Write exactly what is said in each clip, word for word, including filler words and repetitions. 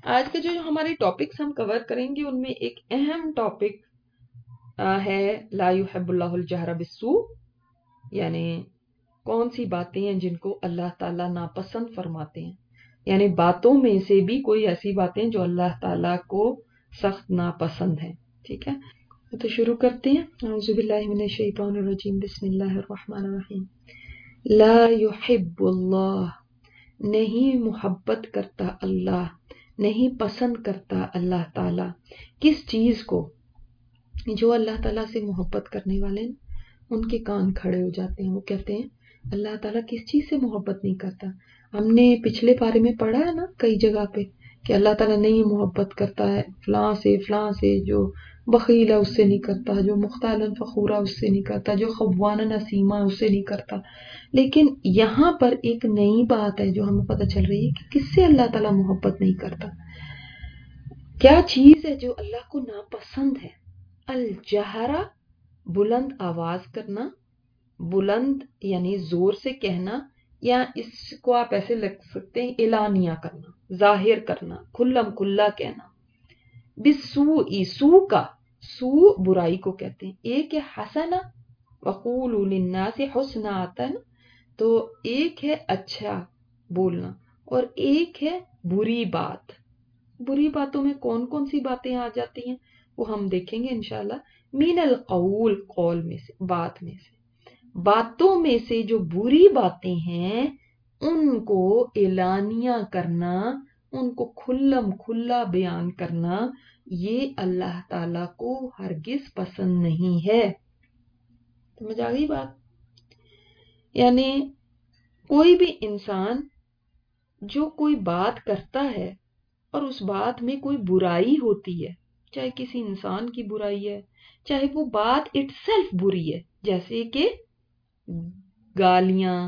آج کے جو ہمارے ٹاپکس ہم کور کریں گے ان میں ایک اہم ٹاپک ہے لا یحب اللہ الجہر بالسوء، یعنی کون سی باتیں ہیں جن کو اللہ تعالیٰ ناپسند فرماتے ہیں، یعنی باتوں میں سے بھی کوئی ایسی باتیں جو اللہ تعالیٰ کو سخت ناپسند ہیں. ٹھیک ہے، تو شروع کرتے ہیں. اعوذ باللہ من الشیطان الرجیم، بسم اللہ الرحمن الرحیم. لا یحب اللہ، نہیں محبت کرتا اللہ، نہیں پسند کرتا اللہ تعالیٰ. کس چیز کو؟ جو اللہ تعالیٰ سے محبت کرنے والے ہیں ان کے کان کھڑے ہو جاتے ہیں. وہ کہتے ہیں اللہ تعالیٰ کس چیز سے محبت نہیں کرتا؟ ہم نے پچھلے پارے میں پڑھا ہے نا کئی جگہ پہ کہ اللہ تعالیٰ نہیں محبت کرتا ہے فلاں سے فلاں سے، جو بخیل ہے اس سے نہیں کرتا، جو مختالاً فخورا اس سے نہیں کرتا، جو خواناً نسیمہ اس سے نہیں کرتا. لیکن یہاں پر ایک نئی بات ہے جو ہمیں پتہ چل رہی ہے کہ کس سے اللہ تعالیٰ محبت نہیں کرتا. کیا چیز ہے جو اللہ کو ناپسند ہے؟ الجہرا، بلند آواز کرنا، بلند یعنی زور سے کہنا، یا اس کو آپ ایسے لگ سکتے ہیں اعلانیہ کرنا، ظاہر کرنا، کھلم کھلا کہنا. بالسوء، سو کا سو برائی کو کہتے ہیں. ایک ہے حسنہ، وقولوا للناس حسنا آتا ہے نا، تو ایک ہے اچھا بولنا اور ایک ہے بری بات. بری باتوں میں کون کون سی باتیں آ جاتی ہیں وہ ہم دیکھیں گے انشاءاللہ. من القول، قول میں سے، بات میں سے. باتوں میں سے جو بری باتیں ہیں ان کو اعلانیہ کرنا، ان کو کھلم کھلا بیان کرنا، یہ اللہ تعالیٰ کو ہرگز پسند نہیں ہے. سمجھ آ گئی بات؟ یعنی کوئی بھی انسان جو کوئی بات کرتا ہے اور اس بات میں کوئی برائی ہوتی ہے، چاہے کسی انسان کی برائی ہے، چاہے وہ بات اٹ سیلف بری ہے، جیسے کہ گالیاں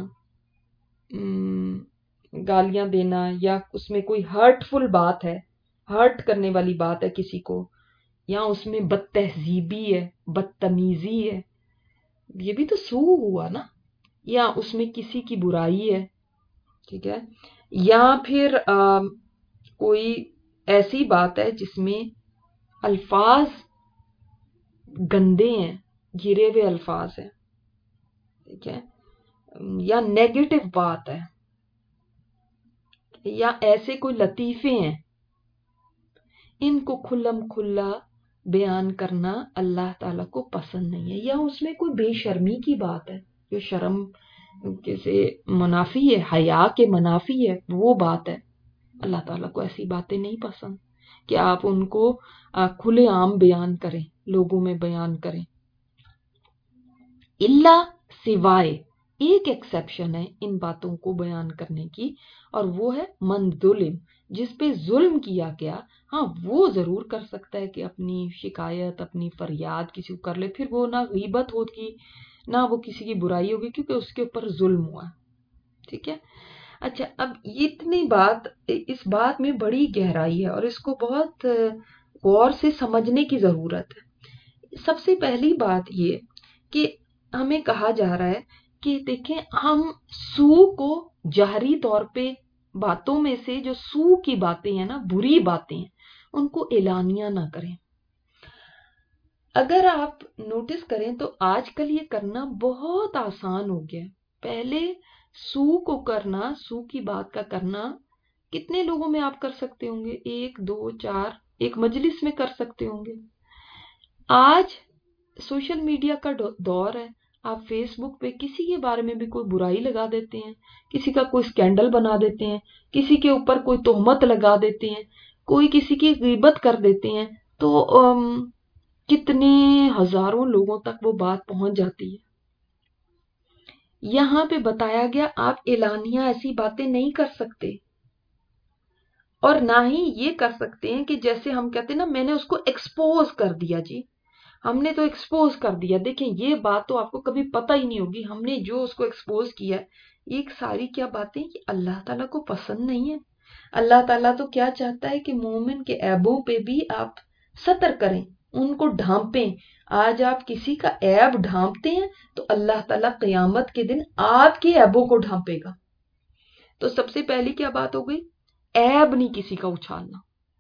گالیاں دینا، یا اس میں کوئی ہرٹفل بات ہے، ہرٹ کرنے والی بات ہے کسی کو، یا اس میں بد تہذیبی ہے، بدتمیزی ہے، یہ بھی تو سو ہوا نا. یا اس میں کسی کی برائی ہے، ٹھیک ہے. یا پھر آ, کوئی ایسی بات ہے جس میں الفاظ گندے ہیں، گرے ہوئے الفاظ ہیں، ٹھیک ہے، یا نیگیٹو بات ہے، یا ایسے کوئی لطیفے ہیں، ان کو کھلم کھلا بیان کرنا اللہ تعالیٰ کو پسند نہیں ہے. یا اس میں کوئی بے شرمی کی بات ہے جو شرم سے منافی ہے، حیا کے منافی ہے، وہ بات ہے. اللہ تعالیٰ کو ایسی باتیں نہیں پسند کہ آپ ان کو کھلے عام بیان کریں، لوگوں میں بیان کریں. اللہ، سوائے ایک ایکسیپشن ہے ان باتوں کو بیان کرنے کی، اور وہ ہے من ظلم، جس پہ ظلم کیا گیا. ہاں وہ ضرور کر سکتا ہے کہ اپنی شکایت، اپنی فریاد کسی کو کر لے، پھر وہ نہ غیبت ہوگی نہ وہ کسی کی برائی ہوگی، کیونکہ اس کے اوپر ظلم ہوا. ٹھیک ہے. اچھا، اب اتنی بات، اس بات میں بڑی گہرائی ہے اور اس کو بہت غور سے سمجھنے کی ضرورت ہے. سب سے پہلی بات یہ کہ ہمیں کہا جا رہا ہے کہ دیکھیں ہم سو کو جہری طور پہ، باتوں میں سے جو سو کی باتیں ہیں نا، بری باتیں ہیں، ان کو اعلانیہ نہ کریں. اگر آپ نوٹس کریں تو آج کل یہ کرنا بہت آسان ہو گیا. پہلے سو کو کرنا، سو کی بات کا کرنا کتنے لوگوں میں آپ کر سکتے ہوں گے؟ ایک، دو، چار، ایک مجلس میں کر سکتے ہوں گے. آج سوشل میڈیا کا دور ہے، آپ فیس بک پہ کسی کے بارے میں بھی کوئی برائی لگا دیتے ہیں، کسی کا کوئی سکینڈل بنا دیتے ہیں، کسی کے اوپر کوئی تہمت لگا دیتے ہیں، کوئی کسی کی غیبت کر دیتے ہیں، تو کتنے ہزاروں لوگوں تک وہ بات پہنچ جاتی ہے. یہاں پہ بتایا گیا آپ اعلانیہ ایسی باتیں نہیں کر سکتے، اور نہ ہی یہ کر سکتے ہیں کہ جیسے ہم کہتے ہیں نا میں نے اس کو ایکسپوز کر دیا. جی ہم نے تو ایکسپوز کر دیا. دیکھیں یہ بات تو آپ کو کبھی پتہ ہی نہیں ہوگی، ہم نے جو اس کو ایکسپوز کیا ہے، ایک ساری کیا باتیں کہ اللہ تعالیٰ کو پسند نہیں ہے. اللہ تعالیٰ تو کیا چاہتا ہے کہ مومن کے عیبوں پہ بھی آپ ستر کریں، ان کو ڈھانپیں. آج آپ کسی کا عیب ڈھانپتے ہیں تو اللہ تعالیٰ قیامت کے دن آپ کے عیبوں کو ڈھانپے گا. تو سب سے پہلی کیا بات ہو گئی؟ عیب نہیں کسی کا اچھالنا.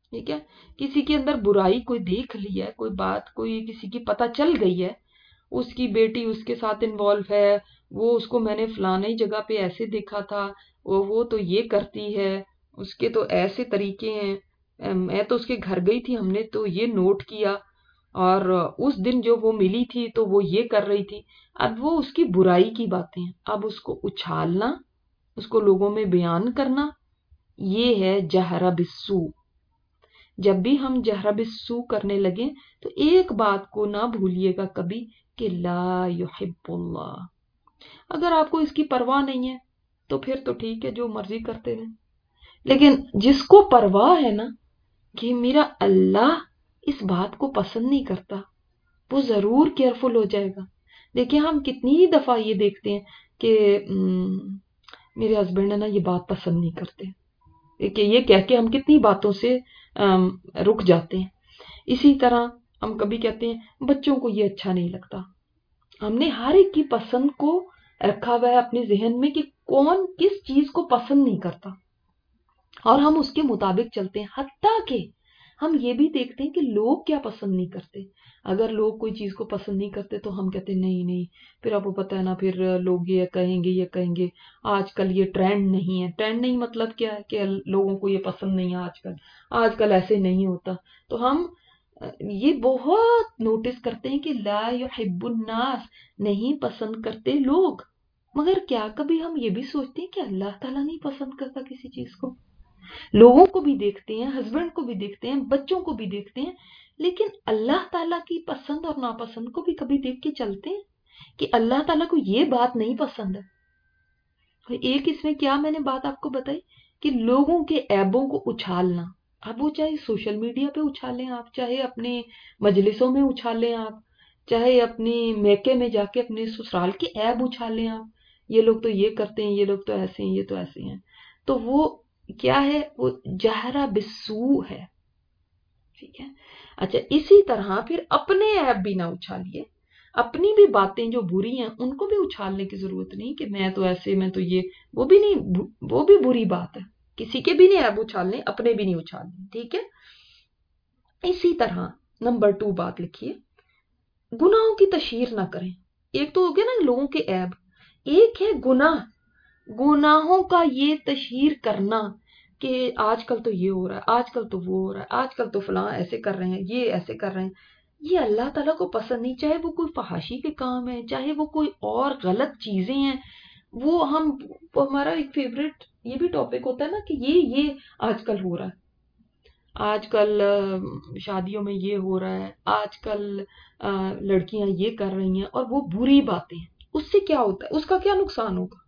ٹھیک ہے، کسی کے اندر برائی کوئی دیکھ لی ہے، کوئی بات کوئی کسی کی پتہ چل گئی ہے، اس کی بیٹی اس کے ساتھ انوالو ہے، وہ اس کو میں نے فلانی جگہ پہ ایسے دیکھا تھا، وہ وہ تو یہ کرتی ہے، اس کے تو ایسے طریقے ہیں، میں تو اس کے گھر گئی تھی، ہم نے تو یہ نوٹ کیا، اور اس دن جو وہ ملی تھی تو وہ یہ کر رہی تھی۔ اب وہ اس کی برائی کی باتیں ہیں، اب اس کو اچھالنا، اس کو لوگوں میں بیان کرنا، یہ ہے جہر بالسوء۔ جب بھی ہم جہر بالسوء کرنے لگیں تو ایک بات کو نہ بھولیے گا کبھی کہ لا یحب اللہ۔ اگر آپ کو اس کی پرواہ نہیں ہے تو پھر تو ٹھیک ہے، جو مرضی کرتے رہیں، لیکن جس کو پرواہ ہے نا کہ میرا اللہ اس بات کو پسند نہیں کرتا، وہ ضرور کیئرفل ہو جائے گا۔ دیکھیں ہم کتنی ہی دفعہ یہ دیکھتے ہیں کہ میرے ہسبینڈ ہے نا یہ بات پسند نہیں کرتے، کہ یہ کہہ کے ہم کتنی باتوں سے رک جاتے ہیں۔ اسی طرح ہم کبھی کہتے ہیں بچوں کو یہ اچھا نہیں لگتا، ہم نے ہر ایک کی پسند کو رکھا ہوا ہے اپنے ذہن میں کہ کون کس چیز کو پسند نہیں کرتا، اور ہم اس کے مطابق چلتے ہیں، حتیٰ کہ ہم یہ بھی دیکھتے ہیں کہ لوگ کیا پسند نہیں کرتے۔ اگر لوگ کوئی چیز کو پسند نہیں کرتے تو ہم کہتے ہیں نہیں نہیں، پھر آپ کو پتہ ہے نا، پھر لوگ یہ کہیں گے یہ کہیں گے، آج کل یہ ٹرینڈ نہیں ہے۔ ٹرینڈ نہیں مطلب کیا ہے کہ لوگوں کو یہ پسند نہیں ہے، آج کل آج کل ایسے نہیں ہوتا۔ تو ہم یہ بہت نوٹس کرتے ہیں کہ لا یحب الناس، نہیں پسند کرتے لوگ، مگر کیا کبھی ہم یہ بھی سوچتے ہیں کہ اللہ تعالیٰ نہیں پسند کرتا کسی چیز کو؟ لوگوں کو بھی دیکھتے ہیں، ہسبینڈ کو بھی دیکھتے ہیں، بچوں کو بھی دیکھتے ہیں، لیکن اللہ تعالیٰ کی پسند اور ناپسند کو بھی کبھی دیکھ کے چلتے ہیں کہ اللہ تعالیٰ کو یہ بات نہیں پسند ہے۔ ایک اس میں کیا میں نے بات آپ کو بتائی کہ لوگوں کے عیبوں کو اچھالنا، اب وہ چاہے سوشل میڈیا پہ اچھالیں آپ، چاہے اپنے مجلسوں میں اچھالیں آپ، چاہے اپنے میکے میں جا کے اپنے سسرال کے عیب اچھالیں آپ، یہ لوگ تو یہ کرتے ہیں، یہ لوگ تو ایسے ہیں، یہ تو ایسے ہیں، تو وہ کیا ہے؟ وہ جہرہ بالسوء ہے۔ ٹھیک ہے، اچھا اسی طرح پھر اپنے عیب بھی نہ اچھالیے، اپنی بھی باتیں جو بری ہیں ان کو بھی اچھالنے کی ضرورت نہیں کہ میں تو ایسے، میں تو یہ، وہ بھی نہیں، وہ بھی بری بات ہے، کسی کے بھی نہیں عیب اچھالنے، اپنے بھی نہیں اچھالنے۔ ٹھیک ہے، اسی طرح نمبر ٹو بات لکھیے، گناہوں کی تشہیر نہ کریں۔ ایک تو ہو گیا نا لوگوں کے عیب، ایک ہے گناہ، گناہوں کا یہ تشہیر کرنا کہ آج کل تو یہ ہو رہا ہے، آج کل تو وہ ہو رہا ہے، آج کل تو فلاں ایسے کر رہے ہیں، یہ ایسے کر رہے ہیں، یہ اللہ تعالیٰ کو پسند نہیں، چاہے وہ کوئی فحاشی کے کام ہے، چاہے وہ کوئی اور غلط چیزیں ہیں، وہ ہم وہ ہمارا ایک فیوریٹ یہ بھی ٹاپک ہوتا ہے نا کہ یہ یہ آج کل ہو رہا ہے، آج کل شادیوں میں یہ ہو رہا ہے، آج کل لڑکیاں یہ کر رہی ہیں، اور وہ بری باتیں ہیں، اس سے کیا ہوتا ہے؟ اس کا کیا نقصان ہوگا؟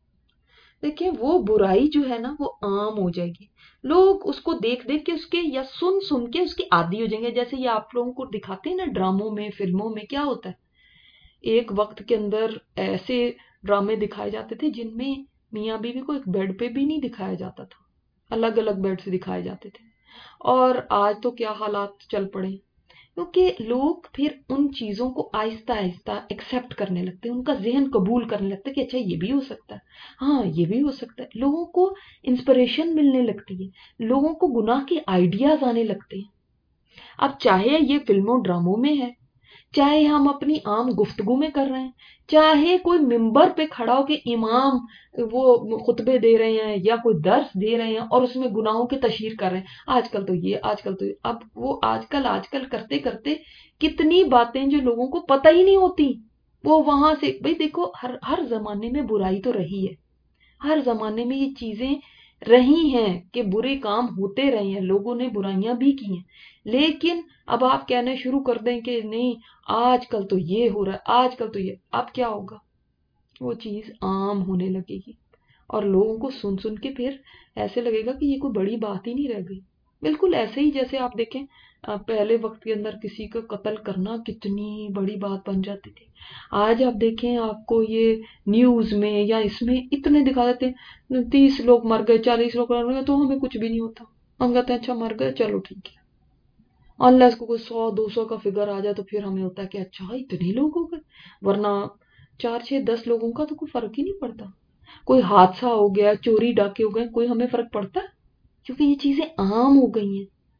دیکھیں وہ برائی جو ہے نا وہ عام ہو جائے گی، لوگ اس کو دیکھ دیکھ کے اس کے یا سن سن کے اس کے عادی ہو جائیں گے۔ جیسے یہ آپ لوگوں کو دکھاتے ہیں نا ڈراموں میں، فلموں میں، کیا ہوتا ہے ایک وقت کے اندر ایسے ڈرامے دکھائے جاتے تھے جن میں میاں بیوی کو ایک بیڈ پہ بھی نہیں دکھایا جاتا تھا، الگ الگ بیڈ سے دکھائے جاتے تھے، اور آج تو کیا حالات چل پڑے، کیونکہ لوگ پھر ان چیزوں کو آہستہ آہستہ ایکسیپٹ کرنے لگتے ہیں، ان کا ذہن قبول کرنے لگتا ہے کہ اچھا یہ بھی ہو سکتا ہے، ہاں یہ بھی ہو سکتا ہے، لوگوں کو انسپریشن ملنے لگتی ہے، لوگوں کو گناہ کے آئیڈیاز آنے لگتے ہیں۔ اب چاہے یہ فلموں ڈراموں میں ہے، چاہے ہم اپنی عام گفتگو میں کر رہے ہیں، چاہے کوئی ممبر پہ کھڑا ہو کے امام وہ خطبے دے رہے ہیں یا کوئی درس دے رہے ہیں اور اس میں گناہوں کی تشہیر کر رہے ہیں، آج کل تو یہ، آج کل تو یہ، اب وہ آج کل آج کل کرتے کرتے کتنی باتیں جو لوگوں کو پتہ ہی نہیں ہوتی، وہ وہاں سے بھئی دیکھو، ہر ہر زمانے میں برائی تو رہی ہے، ہر زمانے میں یہ چیزیں رہی ہیں کہ برے کام ہوتے رہے ہیں، لوگوں نے برائیاں بھی کی ہیں، لیکن اب آپ کہنا شروع کر دیں کہ نہیں آج کل تو یہ ہو رہا ہے، آج کل تو یہ، اب کیا ہوگا؟ وہ چیز عام ہونے لگے گی، اور لوگوں کو سن سن کے پھر ایسے لگے گا کہ یہ کوئی بڑی بات ہی نہیں رہ گئی۔ بالکل ایسے ہی جیسے آپ دیکھیں پہلے وقت کے اندر کسی کا قتل کرنا کتنی بڑی بات بن جاتی تھی، آج آپ دیکھیں آپ کو یہ نیوز میں یا اس میں اتنے دکھا دیتے ہیں تیس لوگ مر گئے، چالیس لوگ مر گئے، تو ہمیں کچھ بھی نہیں ہوتا، ہم کہتے ہیں اچھا مر گئے چلو ٹھیک ہے، انلیس کو کوئی سو دو سو کا فگر آ جائے تو پھر ہمیں ہوتا ہے کہ اچھا اتنے لوگ ہو گئے، ورنہ چار چھ دس لوگوں کا تو کوئی فرق ہی نہیں پڑتا، کوئی حادثہ ہو گیا، چوری ڈاکے ہو گئے، کوئی ہمیں فرق پڑتا ہے؟ کیونکہ یہ چیزیں عام ہو گئی ہیں۔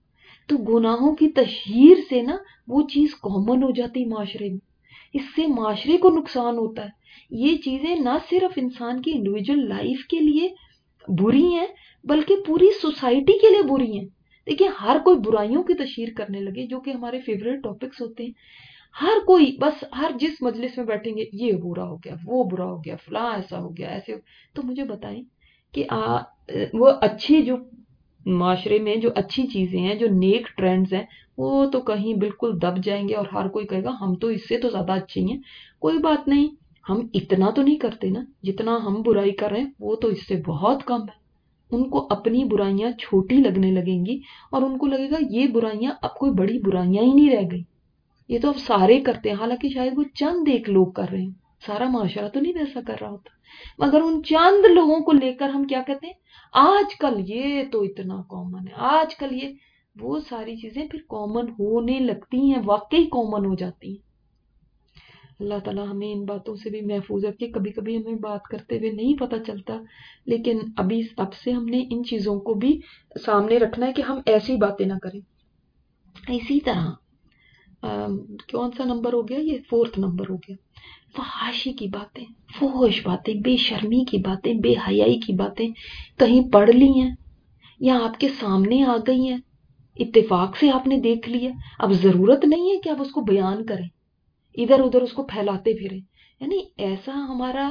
تو گناہوں کی تشہیر سے نا وہ چیز کامن ہو جاتی معاشرے میں، اس سے معاشرے کو نقصان ہوتا ہے. یہ چیزیں نہ صرف انسان کی انڈیویجول لائف کے لیے بری ہیں بلکہ پوری سوسائٹی کے لیے بری ہیں. دیکھیں ہر کوئی برائیوں کی تشہیر کرنے لگے، جو کہ ہمارے فیوریٹ ٹاپکس ہوتے ہیں. ہر کوئی بس ہر جس مجلس میں بیٹھیں گے یہ برا ہو گیا، وہ برا ہو گیا، فلاں ایسا ہو گیا، ایسے ہو. تو مجھے بتائیں کہ آ, وہ اچھی جو معاشرے میں جو اچھی چیزیں ہیں، جو نیک ٹرینڈز ہیں، وہ تو کہیں بالکل دب جائیں گے اور ہر کوئی کہے گا ہم تو اس سے تو زیادہ اچھے ہیں. کوئی بات نہیں، ہم اتنا تو نہیں کرتے نا جتنا ہم برائی کر رہے ہیں، وہ تو اس سے بہت کم ہے. ان کو اپنی برائیاں چھوٹی لگنے لگیں گی اور ان کو لگے گا یہ برائیاں اب کوئی بڑی برائیاں ہی نہیں رہ گئی، یہ تو اب سارے کرتے ہیں. حالانکہ شاید وہ چند ایک لوگ کر رہے ہیں، سارا معاشرہ تو نہیں ویسا کر رہا ہوتا. مگر ان چند لوگوں کو لے کر ہم کیا کہتے ہیں، آج کل یہ تو اتنا کامن ہے، آج کل یہ، وہ ساری چیزیں پھر کامن ہونے لگتی ہیں، واقعی کامن ہو جاتی ہیں. اللہ تعالیٰ ہمیں ان باتوں سے بھی محفوظ رکھے. کبھی کبھی ہمیں بات کرتے ہوئے نہیں پتہ چلتا، لیکن ابھی اب سے ہم نے ان چیزوں کو بھی سامنے رکھنا ہے کہ ہم ایسی باتیں نہ کریں. اسی طرح کون سا نمبر ہو گیا، یہ فورتھ نمبر ہو گیا، فحاشی کی باتیں، فحش باتیں، بے شرمی کی باتیں، بے حیائی کی باتیں کہیں پڑھ لی ہیں یا آپ کے سامنے آ گئی ہیں، اتفاق سے آپ نے دیکھ لیا، اب ضرورت نہیں ہے کہ آپ اس کو بیان کریں، ادھر ادھر اس کو پھیلاتے پھریں. یعنی ایسا ہمارا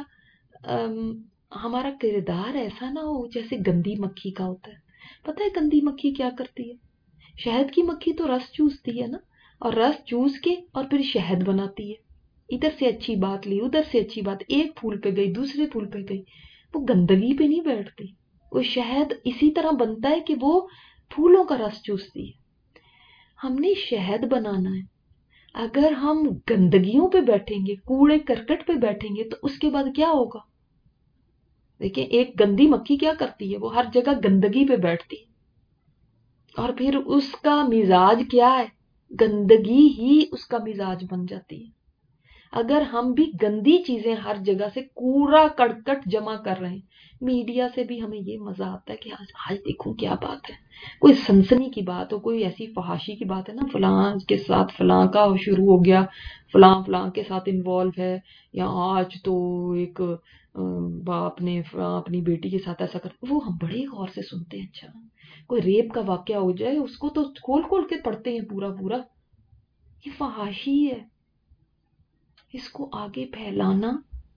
ہمارا کردار ایسا نہ ہو جیسے گندی مکھی کا ہوتا ہے. پتہ ہے گندی مکھی کیا کرتی ہے؟ شہد کی مکھی تو رس چوستی ہے نا، اور رس چوس کے اور پھر شہد بناتی ہے. ادھر سے اچھی بات لی، ادھر سے اچھی بات، ایک پھول پہ گئی، دوسرے پھول پہ گئی. وہ گندگی پہ نہیں بیٹھتی. وہ شہد اسی طرح بنتا ہے کہ وہ پھولوں کا رس چوستی ہے. ہم نے شہد بنانا ہے، اگر ہم گندگیوں پہ بیٹھیں گے، کوڑے کرکٹ پہ بیٹھیں گے، تو اس کے بعد کیا ہوگا؟ دیکھیں ایک گندی مکھی کیا کرتی ہے، وہ ہر جگہ گندگی پہ بیٹھتی ہے اور پھر اس کا مزاج کیا ہے، گندگی ہی اس کا مزاج بن جاتی ہے. اگر ہم بھی گندی چیزیں ہر جگہ سے کوڑا کرکٹ جمع کر رہے ہیں، میڈیا سے بھی ہمیں یہ مزہ آتا ہے کہ آج آج دیکھوں کیا بات ہے، کوئی سنسنی کی بات ہو، کوئی ایسی فحاشی کی بات ہے نا، فلاں کے ساتھ فلاں کا شروع ہو گیا، فلاں فلاں کے ساتھ انوالو ہے، یا آج تو ایک باپ نے اپنی بیٹی کے ساتھ ایسا کر، وہ ہم بڑے غور سے سنتے ہیں. اچھا کوئی ریپ کا واقعہ ہو جائے اس کو تو کھول کھول کے پڑھتے ہیں پورا پورا. یہ فحاشی ہے. اس کو آگے پھیلانا،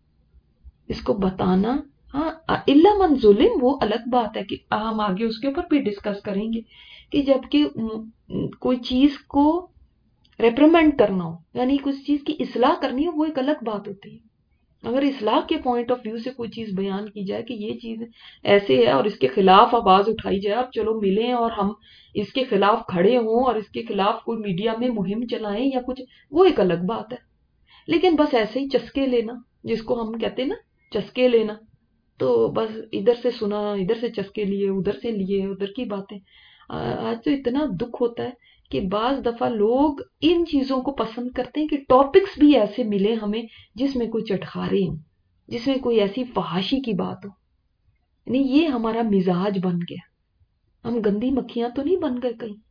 اس کو بتانا، ہاں الا من ظلم، وہ الگ بات ہے کہ ہم آگے اس کے اوپر بھی ڈسکس کریں گے کہ جب کہ کوئی چیز کو ریپریمنڈ کرنا ہو، یعنی کچھ چیز کی اصلاح کرنی ہو، وہ ایک الگ بات ہوتی ہے. اگر اصلاح کے پوائنٹ آف ویو سے کوئی چیز بیان کی جائے کہ یہ چیز ایسے ہے اور اس کے خلاف آواز اٹھائی جائے، اب چلو ملیں اور ہم اس کے خلاف کھڑے ہوں اور اس کے خلاف کوئی میڈیا میں مہم چلائیں یا کچھ، وہ ایک الگ بات ہے. لیکن بس ایسے ہی چسکے لینا، جس کو ہم کہتے ہیں نا چسکے لینا، تو بس ادھر سے سنا، ادھر سے چسکے لیے، ادھر سے لیے، ادھر کی باتیں. آج تو اتنا دکھ ہوتا ہے کہ بعض دفعہ لوگ ان چیزوں کو پسند کرتے ہیں کہ ٹاپکس بھی ایسے ملے ہمیں جس میں کوئی چٹخارے ہوں، جس میں کوئی ایسی فحاشی کی بات ہو. یعنی یہ ہمارا مزاج بن گیا. ہم گندی مکھیاں تو نہیں بن گئے کہیں،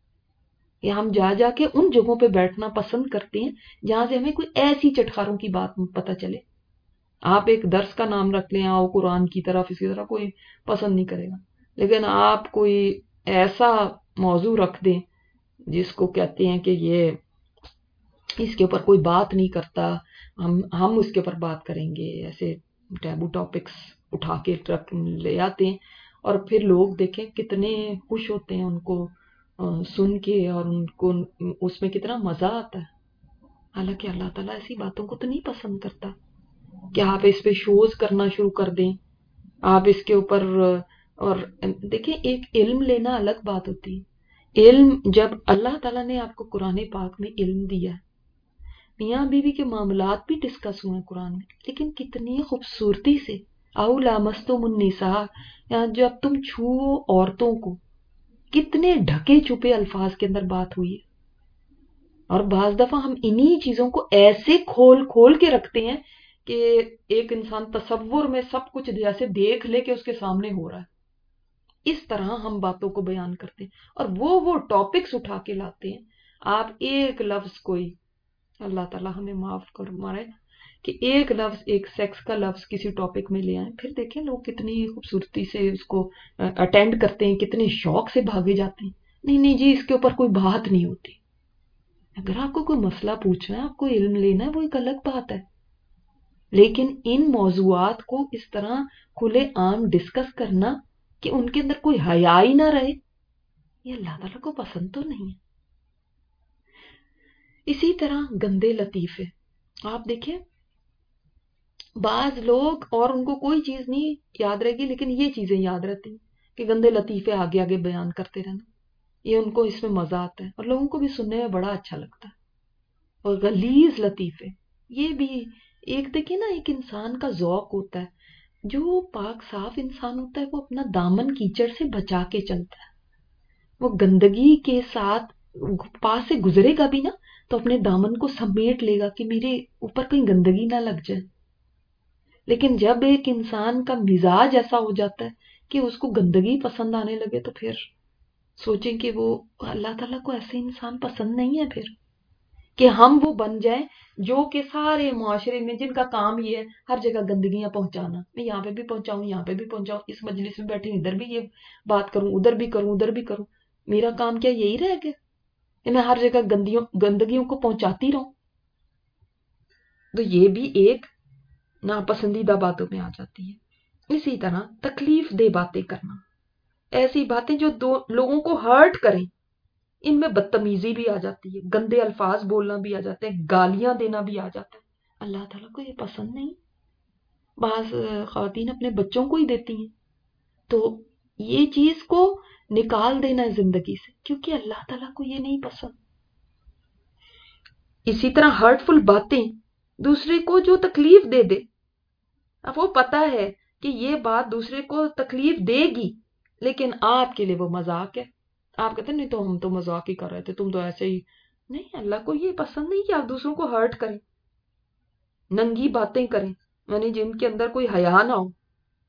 یا ہم جا جا کے ان جگہوں پہ بیٹھنا پسند کرتے ہیں جہاں سے ہمیں کوئی ایسی چٹخاروں کی بات پتہ چلے. آپ ایک درس کا نام رکھ لیں، آؤ قرآن کی طرف، اسی طرح کوئی پسند نہیں کرے گا. لیکن آپ کوئی ایسا موضوع رکھ دیں جس کو کہتے ہیں کہ یہ اس کے اوپر کوئی بات نہیں کرتا، ہم ہم اس کے اوپر بات کریں گے، ایسے ٹیبو ٹاپکس اٹھا کے رکھ لے آتے ہیں، اور پھر لوگ دیکھیں کتنے خوش ہوتے ہیں ان کو سن کے، اور ان کو اس میں کتنا مزہ آتا ہے. حالانکہ اللہ تعالیٰ ایسی باتوں کو تو نہیں پسند کرتا کہ آپ اس پہ شوز کرنا شروع کر دیں، آپ اس کے اوپر. اور دیکھیں ایک علم لینا الگ بات ہوتی ہے. علم جب اللہ تعالیٰ نے آپ کو قرآن پاک میں علم دیا، میاں بیوی کے معاملات بھی ڈسکس ہوئے قرآن میں، لیکن کتنی خوبصورتی سے، او لامستم النساء، یہاں جب تم چھو عورتوں کو، کتنے ڈھکے چھپے الفاظ کے اندر بات ہوئی ہے. اور بعض دفعہ ہم انہی چیزوں کو ایسے کھول کھول کے رکھتے ہیں کہ ایک انسان تصور میں سب کچھ جیسے دیکھ لے کہ اس کے سامنے ہو رہا ہے. اس طرح ہم باتوں کو بیان کرتے ہیں، اور وہ وہ ٹاپکس اٹھا کے لاتے ہیں. آپ ایک لفظ کوئی، اللہ تعالیٰ ہمیں معاف فرمائے، کہ ایک لفظ، ایک سیکس کا لفظ کسی ٹاپک میں لے آئیں، پھر دیکھیں لوگ کتنی خوبصورتی سے اس کو اٹینڈ کرتے ہیں، کتنے شوق سے بھاگے جاتے ہیں. نہیں نہیں جی، اس کے اوپر کوئی بات نہیں ہوتی. اگر آپ کو کوئی مسئلہ پوچھنا ہے، آپ کو علم لینا ہے، وہ ایک الگ بات ہے، لیکن ان موضوعات کو اس طرح کھلے عام ڈسکس کرنا کہ ان کے اندر کوئی حیا ہی نہ رہے، یہ اللہ تعالیٰ کو پسند تو نہیں ہے. اسی طرح گندے لطیفے، آپ دیکھیں بعض لوگ اور ان کو کوئی چیز نہیں یاد رہے گی، لیکن یہ چیزیں یاد رہتی ہیں کہ گندے لطیفے آگے آگے بیان کرتے رہنا، یہ ان کو اس میں مزہ آتا ہے اور لوگوں کو بھی سننے میں بڑا اچھا لگتا ہے. اور غلیظ لطیفے، یہ بھی ایک دیکھیں نا، ایک انسان کا ذوق ہوتا ہے، جو پاک صاف انسان ہوتا ہے وہ اپنا دامن کیچڑ سے بچا کے چلتا ہے. وہ گندگی کے ساتھ پاس سے گزرے گا بھی نا تو اپنے دامن کو سمیٹ لے گا کہ میرے اوپر کہیں گندگی نہ لگ جائے. لیکن جب ایک انسان کا مزاج ایسا ہو جاتا ہے کہ اس کو گندگی پسند آنے لگے تو پھر سوچیں کہ وہ اللہ تعالیٰ کو ایسے انسان پسند نہیں ہے، پھر کہ ہم وہ بن جائیں جو کہ سارے معاشرے میں جن کا کام یہ ہے ہر جگہ گندگیاں پہنچانا، میں یہاں پہ بھی پہنچاؤں، یہاں پہ بھی پہنچاؤں، اس مجلس میں بیٹھی ادھر بھی یہ بات کروں، ادھر بھی کروں، ادھر بھی کروں. میرا کام کیا یہی رہ گیا کہ میں ہر جگہ گندگیوں گندگیوں کو پہنچاتی رہوں؟ تو یہ بھی ایک ناپسندیدہ باتوں میں آ جاتی ہے. اسی طرح تکلیف دہ باتیں کرنا، ایسی باتیں جو دو لوگوں کو ہرٹ کریں، ان میں بدتمیزی بھی آ جاتی ہے، گندے الفاظ بولنا بھی آ جاتے ہیں، گالیاں دینا بھی آ جاتا ہے. اللہ تعالیٰ کو یہ پسند نہیں. بعض خواتین اپنے بچوں کو ہی دیتی ہیں، تو یہ چیز کو نکال دینا ہے زندگی سے، کیونکہ اللہ تعالیٰ کو یہ نہیں پسند. اسی طرح ہرٹفل باتیں، دوسرے کو جو تکلیف دے دے، اب وہ پتا ہے کہ یہ بات دوسرے کو تکلیف دے گی لیکن آپ کے لیے وہ مذاق ہے، آپ کہتے ہیں نہیں تو ہم تو مذاق ہی کر رہے تھے، تم تو ایسے ہی. نہیں، اللہ کو یہ پسند نہیں کہ آپ دوسروں کو ہرٹ کریں، ننگی باتیں کریں، یعنی جن کے اندر کوئی حیا نہ ہو.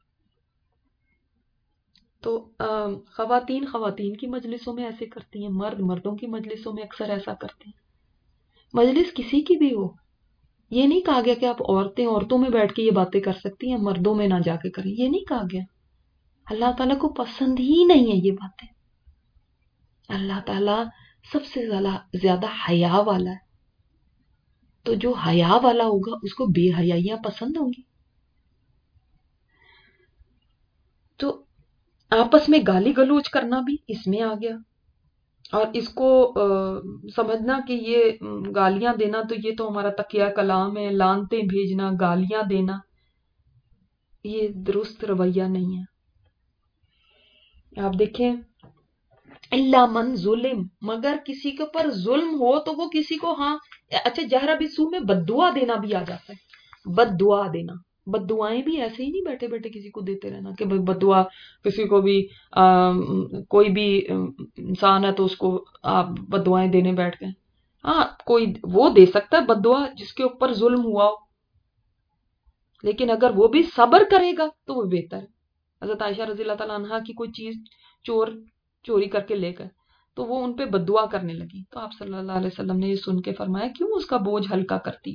تو خواتین خواتین کی مجلسوں میں ایسے کرتی ہیں، مرد مردوں کی مجلسوں میں اکثر ایسا کرتے ہیں. مجلس کسی کی بھی ہو، یہ نہیں کہا گیا کہ آپ عورتیں عورتوں میں بیٹھ کے یہ باتیں کر سکتی ہیں، مردوں میں نہ جا کے کریں، یہ نہیں کہا گیا. اللہ تعالیٰ کو پسند ہی نہیں ہے یہ باتیں. اللہ تعالیٰ سب سے زیادہ حیا والا ہے، تو جو حیا والا ہوگا اس کو بے حیائیاں پسند ہوں گی. تو آپس میں گالی گلوچ کرنا بھی اس میں آ گیا، اور اس کو سمجھنا کہ یہ گالیاں دینا تو یہ تو ہمارا تقیہ کلام ہے، لعنتیں بھیجنا، گالیاں دینا، یہ درست رویہ نہیں ہے. آپ دیکھیں اللہ من ظلم، مگر کسی کے اوپر ظلم ہو تو وہ کسی کو، ہاں اچھا جہرہ بالسوء میں بد دعا دینا بھی آ جاتا ہے. بد دعا دینا، بد دعائیں بھی ایسے ہی نہیں بیٹھے بیٹھے کسی کو دیتے رہنا کہ بد دعا کسی کو بھی، کوئی بھی انسان ہے تو اس کو آپ بد دعائیں دینے بیٹھ گئے. ہاں کوئی وہ دے سکتا ہے بد دعا جس کے اوپر ظلم ہوا ہو، لیکن اگر وہ بھی صبر کرے گا تو وہ بہتر ہے. حضرت عائشہ رضی اللہ تعالیٰ عنہا کی کوئی چیز چور چوری کر کے لے گئے تو وہ ان پہ بد دعا کرنے لگی، تو آپ صلی اللہ علیہ وسلم نے یہ سن کے فرمایا کیوں اس کا بوجھ ہلکا کرتی،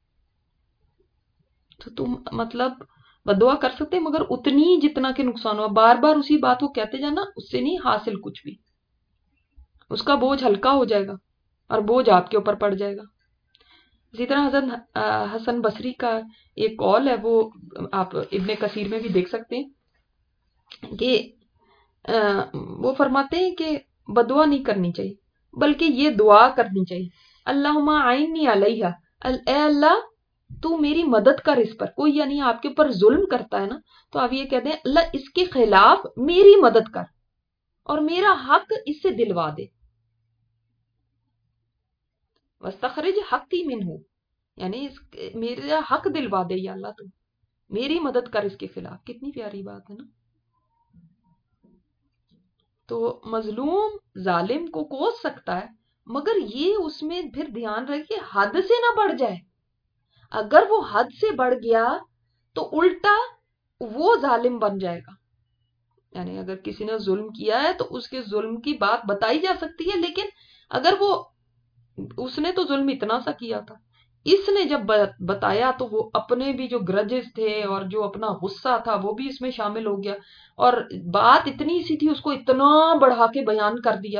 تو تم مطلب بد دعا کر سکتے مگر اتنی جتنا کہ نقصان ہوا، بار بار اسی بات کو کہتے جانا اس سے نہیں حاصل کچھ بھی، اس کا بوجھ ہلکا ہو جائے گا اور بوجھ آپ کے اوپر پڑ جائے گا. اسی طرح حضرت حسن بصری کا ایک قول ہے، وہ آپ ابن کثیر میں بھی دیکھ سکتے ہیں کہ وہ فرماتے ہیں کہ بدعا نہیں کرنی چاہیے بلکہ یہ دعا کرنی چاہیے، اللہم اعنی علیہا، اے اللہ تو میری مدد کر اس پر. کوئی یعنی آپ کے اوپر ظلم کرتا ہے نا تو آپ یہ کہتے ہیں اللہ اس کے خلاف میری مدد کر اور میرا حق اس سے دلوا دے. واستخرج حقی منہ، یعنی اس میرا حق دلوا دے یا اللہ، تو میری مدد کر اس کے خلاف. کتنی پیاری بات ہے نا. تو مظلوم ظالم کو کوس سکتا ہے مگر یہ اس میں پھر دھیان رکھے کہ حد سے نہ بڑھ جائے. اگر وہ حد سے بڑھ گیا تو الٹا وہ ظالم بن جائے گا. یعنی اگر کسی نے ظلم کیا ہے تو اس کے ظلم کی بات بتائی جا سکتی ہے، لیکن اگر وہ اس نے تو ظلم اتنا سا کیا تھا، اس نے جب بتایا تو وہ اپنے بھی جو گرجز تھے اور جو اپنا غصہ تھا وہ بھی اس میں شامل ہو گیا، اور بات اتنی سی تھی اس کو اتنا بڑھا کے بیان کر دیا.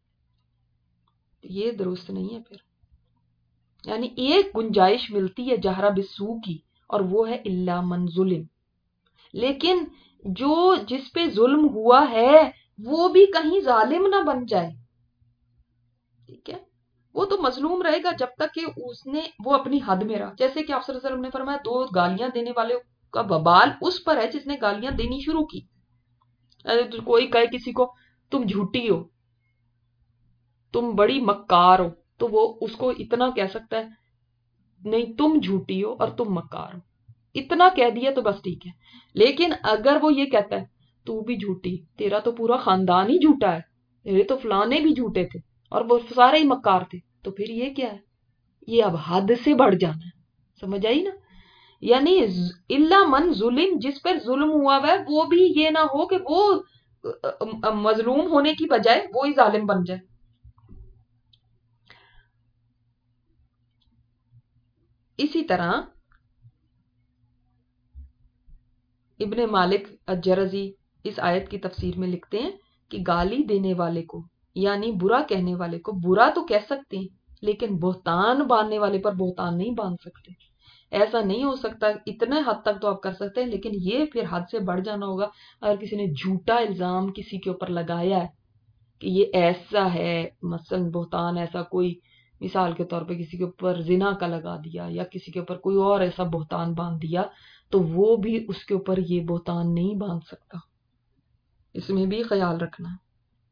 یہ درست نہیں ہے. پھر یعنی ایک گنجائش ملتی ہے جہرہ بالسوء کی، اور وہ ہے الا من ظلم. لیکن جو جس پہ ظلم ہوا ہے وہ بھی کہیں ظالم نہ بن جائے. ٹھیک ہے، وہ تو مظلوم رہے گا جب تک کہ اس نے وہ اپنی حد میں رہا. جیسے کہ آپ صلی اللہ علیہ وسلم نے فرمایا دو گالیاں دینے والے کا وبال اس پر ہے جس نے گالیاں دینی شروع کی. کوئی کہے کسی کو تم جھوٹی ہو، تم بڑی مکار ہو، تو وہ اس کو اتنا کہہ سکتا ہے نہیں تم جھوٹی ہو اور تم مکار ہو، اتنا کہہ دیا تو بس ٹھیک ہے. لیکن اگر وہ یہ کہتا ہے تو بھی جھوٹی، تیرا تو پورا خاندان ہی جھوٹا ہے، تیرے تو فلانے بھی جھوٹے تھے اور وہ سارے ہی مکار تھے، تو پھر یہ کیا ہے؟ یہ اب حد سے بڑھ جانا ہے. سمجھ آئی نا؟ یعنی الا من ظلم، جس پر ظلم ہوا ہے وہ بھی یہ نہ ہو کہ وہ مظلوم ہونے کی بجائے وہی ظالم بن جائے. اسی طرح ابن مالک الجرزی اس آیت کی تفسیر میں لکھتے ہیں کہ گالی دینے والے کو یعنی برا کہنے والے کو برا تو کہہ سکتے ہیں، لیکن بہتان باندھنے والے پر بہتان نہیں باندھ سکتے. ایسا نہیں ہو سکتا. اتنے حد تک تو آپ کر سکتے ہیں، لیکن یہ پھر حد سے بڑھ جانا ہوگا. اگر کسی نے جھوٹا الزام کسی کے اوپر لگایا ہے کہ یہ ایسا ہے، مثلا بہتان ایسا کوئی، مثال کے طور پہ کسی کے اوپر زنا کا لگا دیا یا کسی کے اوپر کوئی اور ایسا بہتان باندھ دیا، تو وہ بھی اس کے اوپر یہ بہتان نہیں باندھ سکتا. اس میں بھی خیال رکھنا ہے.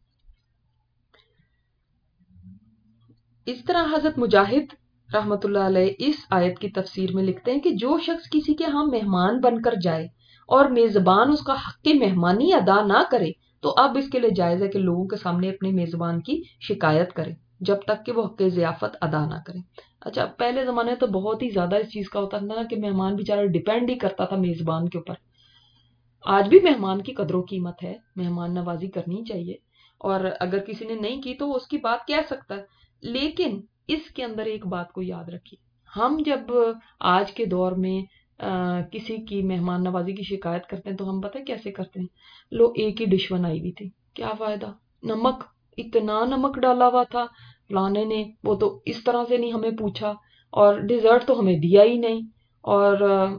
اس طرح حضرت مجاہد رحمت اللہ علیہ اس آیت کی تفسیر میں لکھتے ہیں کہ جو شخص کسی کے ہاں مہمان بن کر جائے اور میزبان اس کا حق مہمانی ادا نہ کرے تو اب اس کے لیے جائز ہے کہ لوگوں کے سامنے اپنے میزبان کی شکایت کرے جب تک کہ وہ حق ضیافت ادا نہ کرے. اچھا، پہلے زمانے میں تو بہت ہی زیادہ اس چیز کا ہوتا تھا نا کہ مہمان بیچارہ ڈیپینڈ ہی کرتا تھا میزبان کے اوپر. آج بھی مہمان کی قدر و قیمت ہے، مہمان نوازی کرنی چاہیے، اور اگر کسی نے نہیں کی تو وہ اس کی بات کہہ سکتا ہے. لیکن اس کے اندر ایک بات کو یاد رکھیے، ہم جب آج کے دور میں کسی کی مہمان نوازی کی شکایت کرتے ہیں تو ہم پتہ کیسے کرتے ہیں؟ لو ایک ہی ڈش بنائی ہوئی تھی، کیا فائدہ، نمک اتنا نمک ڈالا ہوا تھا فلانے نے، وہ تو اس طرح سے نہیں ہمیں پوچھا، اور ڈیزرٹ تو ہمیں دیا ہی نہیں، اور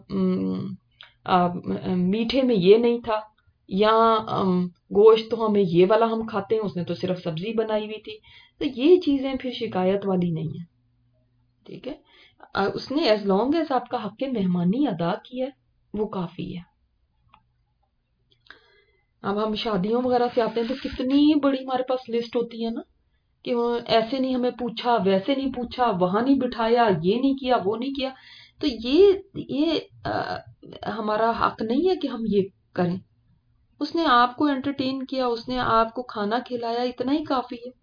میٹھے میں یہ نہیں تھا، یا گوشت تو ہمیں یہ والا ہم کھاتے ہیں، اس نے تو صرف سبزی بنائی ہوئی تھی. تو یہ چیزیں پھر شکایت والی نہیں ہیں. ٹھیک ہے، اس نے ایز لانگ ایز آپ کا حق مہمانی ادا کیا ہے وہ کافی ہے. اب ہم شادیوں وغیرہ سے آتے ہیں تو کتنی بڑی ہمارے پاس لسٹ ہوتی ہے نا، کہ ایسے نہیں ہمیں پوچھا، ویسے نہیں پوچھا، وہاں نہیں بٹھایا، یہ نہیں کیا، وہ نہیں کیا. تو یہ یہ ہمارا حق نہیں ہے کہ ہم یہ کریں. اس نے آپ کو انٹرٹین کیا، اس نے آپ کو کھانا کھلایا، اتنا ہی کافی ہے.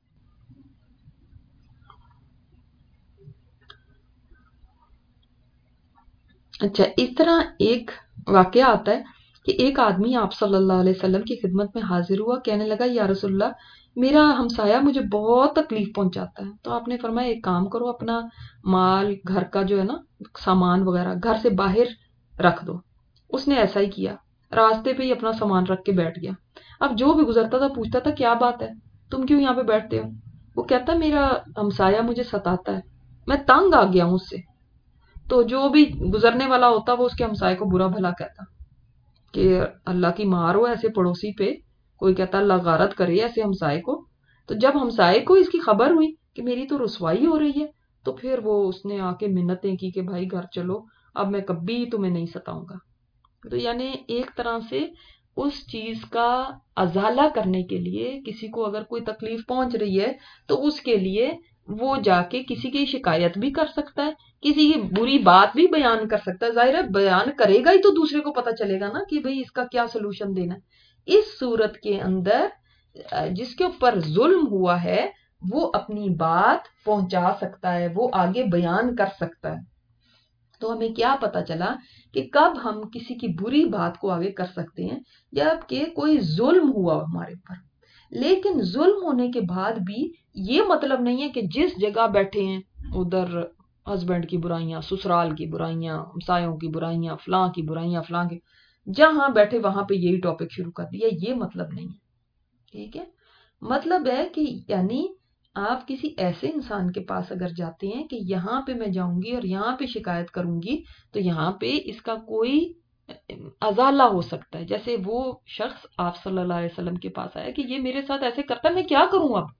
اچھا، اس طرح ایک واقعہ آتا ہے کہ ایک آدمی آپ صلی اللہ علیہ وسلم کی خدمت میں حاضر ہوا، کہنے لگا یا رسول اللہ، میرا ہمسایہ مجھے بہت تکلیف پہنچاتا ہے. تو آپ نے فرمایا ایک کام کرو، اپنا مال گھر کا جو ہے نا سامان وغیرہ گھر سے باہر رکھ دو. اس نے ایسا ہی کیا، راستے پہ ہی اپنا سامان رکھ کے بیٹھ گیا. اب جو بھی گزرتا تھا پوچھتا تھا کیا بات ہے، تم کیوں یہاں پہ بیٹھتے ہو؟ وہ کہتا میرا ہمسایہ مجھے ستاتا ہے، میں تنگ آ گیا ہوں اس سے. تو جو بھی گزرنے والا ہوتا وہ اس کے ہمسائے کو برا بھلا کہتا کہ اللہ کی مار ہو ایسے پڑوسی پہ، کوئی کہتا اللہ غارت کرے ایسے ہمسائے کو. تو جب ہمسائے کو اس کی خبر ہوئی کہ میری تو رسوائی ہو رہی ہے، تو پھر وہ اس نے آ کے منتیں کی کہ بھائی گھر چلو، اب میں کبھی تمہیں نہیں ستاؤں گا. تو یعنی ایک طرح سے اس چیز کا ازالہ کرنے کے لیے کسی کو اگر کوئی تکلیف پہنچ رہی ہے تو اس کے لیے وہ جا کے کسی کی شکایت بھی کر سکتا ہے، کسی کی بری بات بھی بیان کر سکتا ہے. ظاہر ہے بیان کرے گا ہی تو دوسرے کو پتا چلے گا نا کہ بھئی اس کا کیا سلوشن دینا ہے. اس صورت کے اندر جس کے اوپر ظلم ہوا ہے وہ اپنی بات پہنچا سکتا ہے، وہ آگے بیان کر سکتا ہے. تو ہمیں کیا پتا چلا کہ کب ہم کسی کی بری بات کو آگے کر سکتے ہیں جب کہ کوئی ظلم ہوا ہمارے پر. لیکن ظلم ہونے کے بعد بھی یہ مطلب نہیں ہے کہ جس جگہ بیٹھے ہیں ادھر ہسبینڈ کی برائیاں، سسرال کی برائیاں، ہمسایوں کی برائیاں، فلاں کی برائیاں، فلاں کی، جہاں بیٹھے وہاں پہ یہی ٹاپک شروع کر دیا. یہ مطلب نہیں ہے. ٹھیک ہے. مطلب ہے کہ یعنی آپ کسی ایسے انسان کے پاس اگر جاتے ہیں کہ یہاں پہ میں جاؤں گی اور یہاں پہ شکایت کروں گی تو یہاں پہ اس کا کوئی ازالہ ہو سکتا ہے. جیسے وہ شخص آپ صلی اللہ علیہ وسلم کے پاس آیا کہ یہ میرے ساتھ ایسے کرتا ہے، میں کیا کروں اب.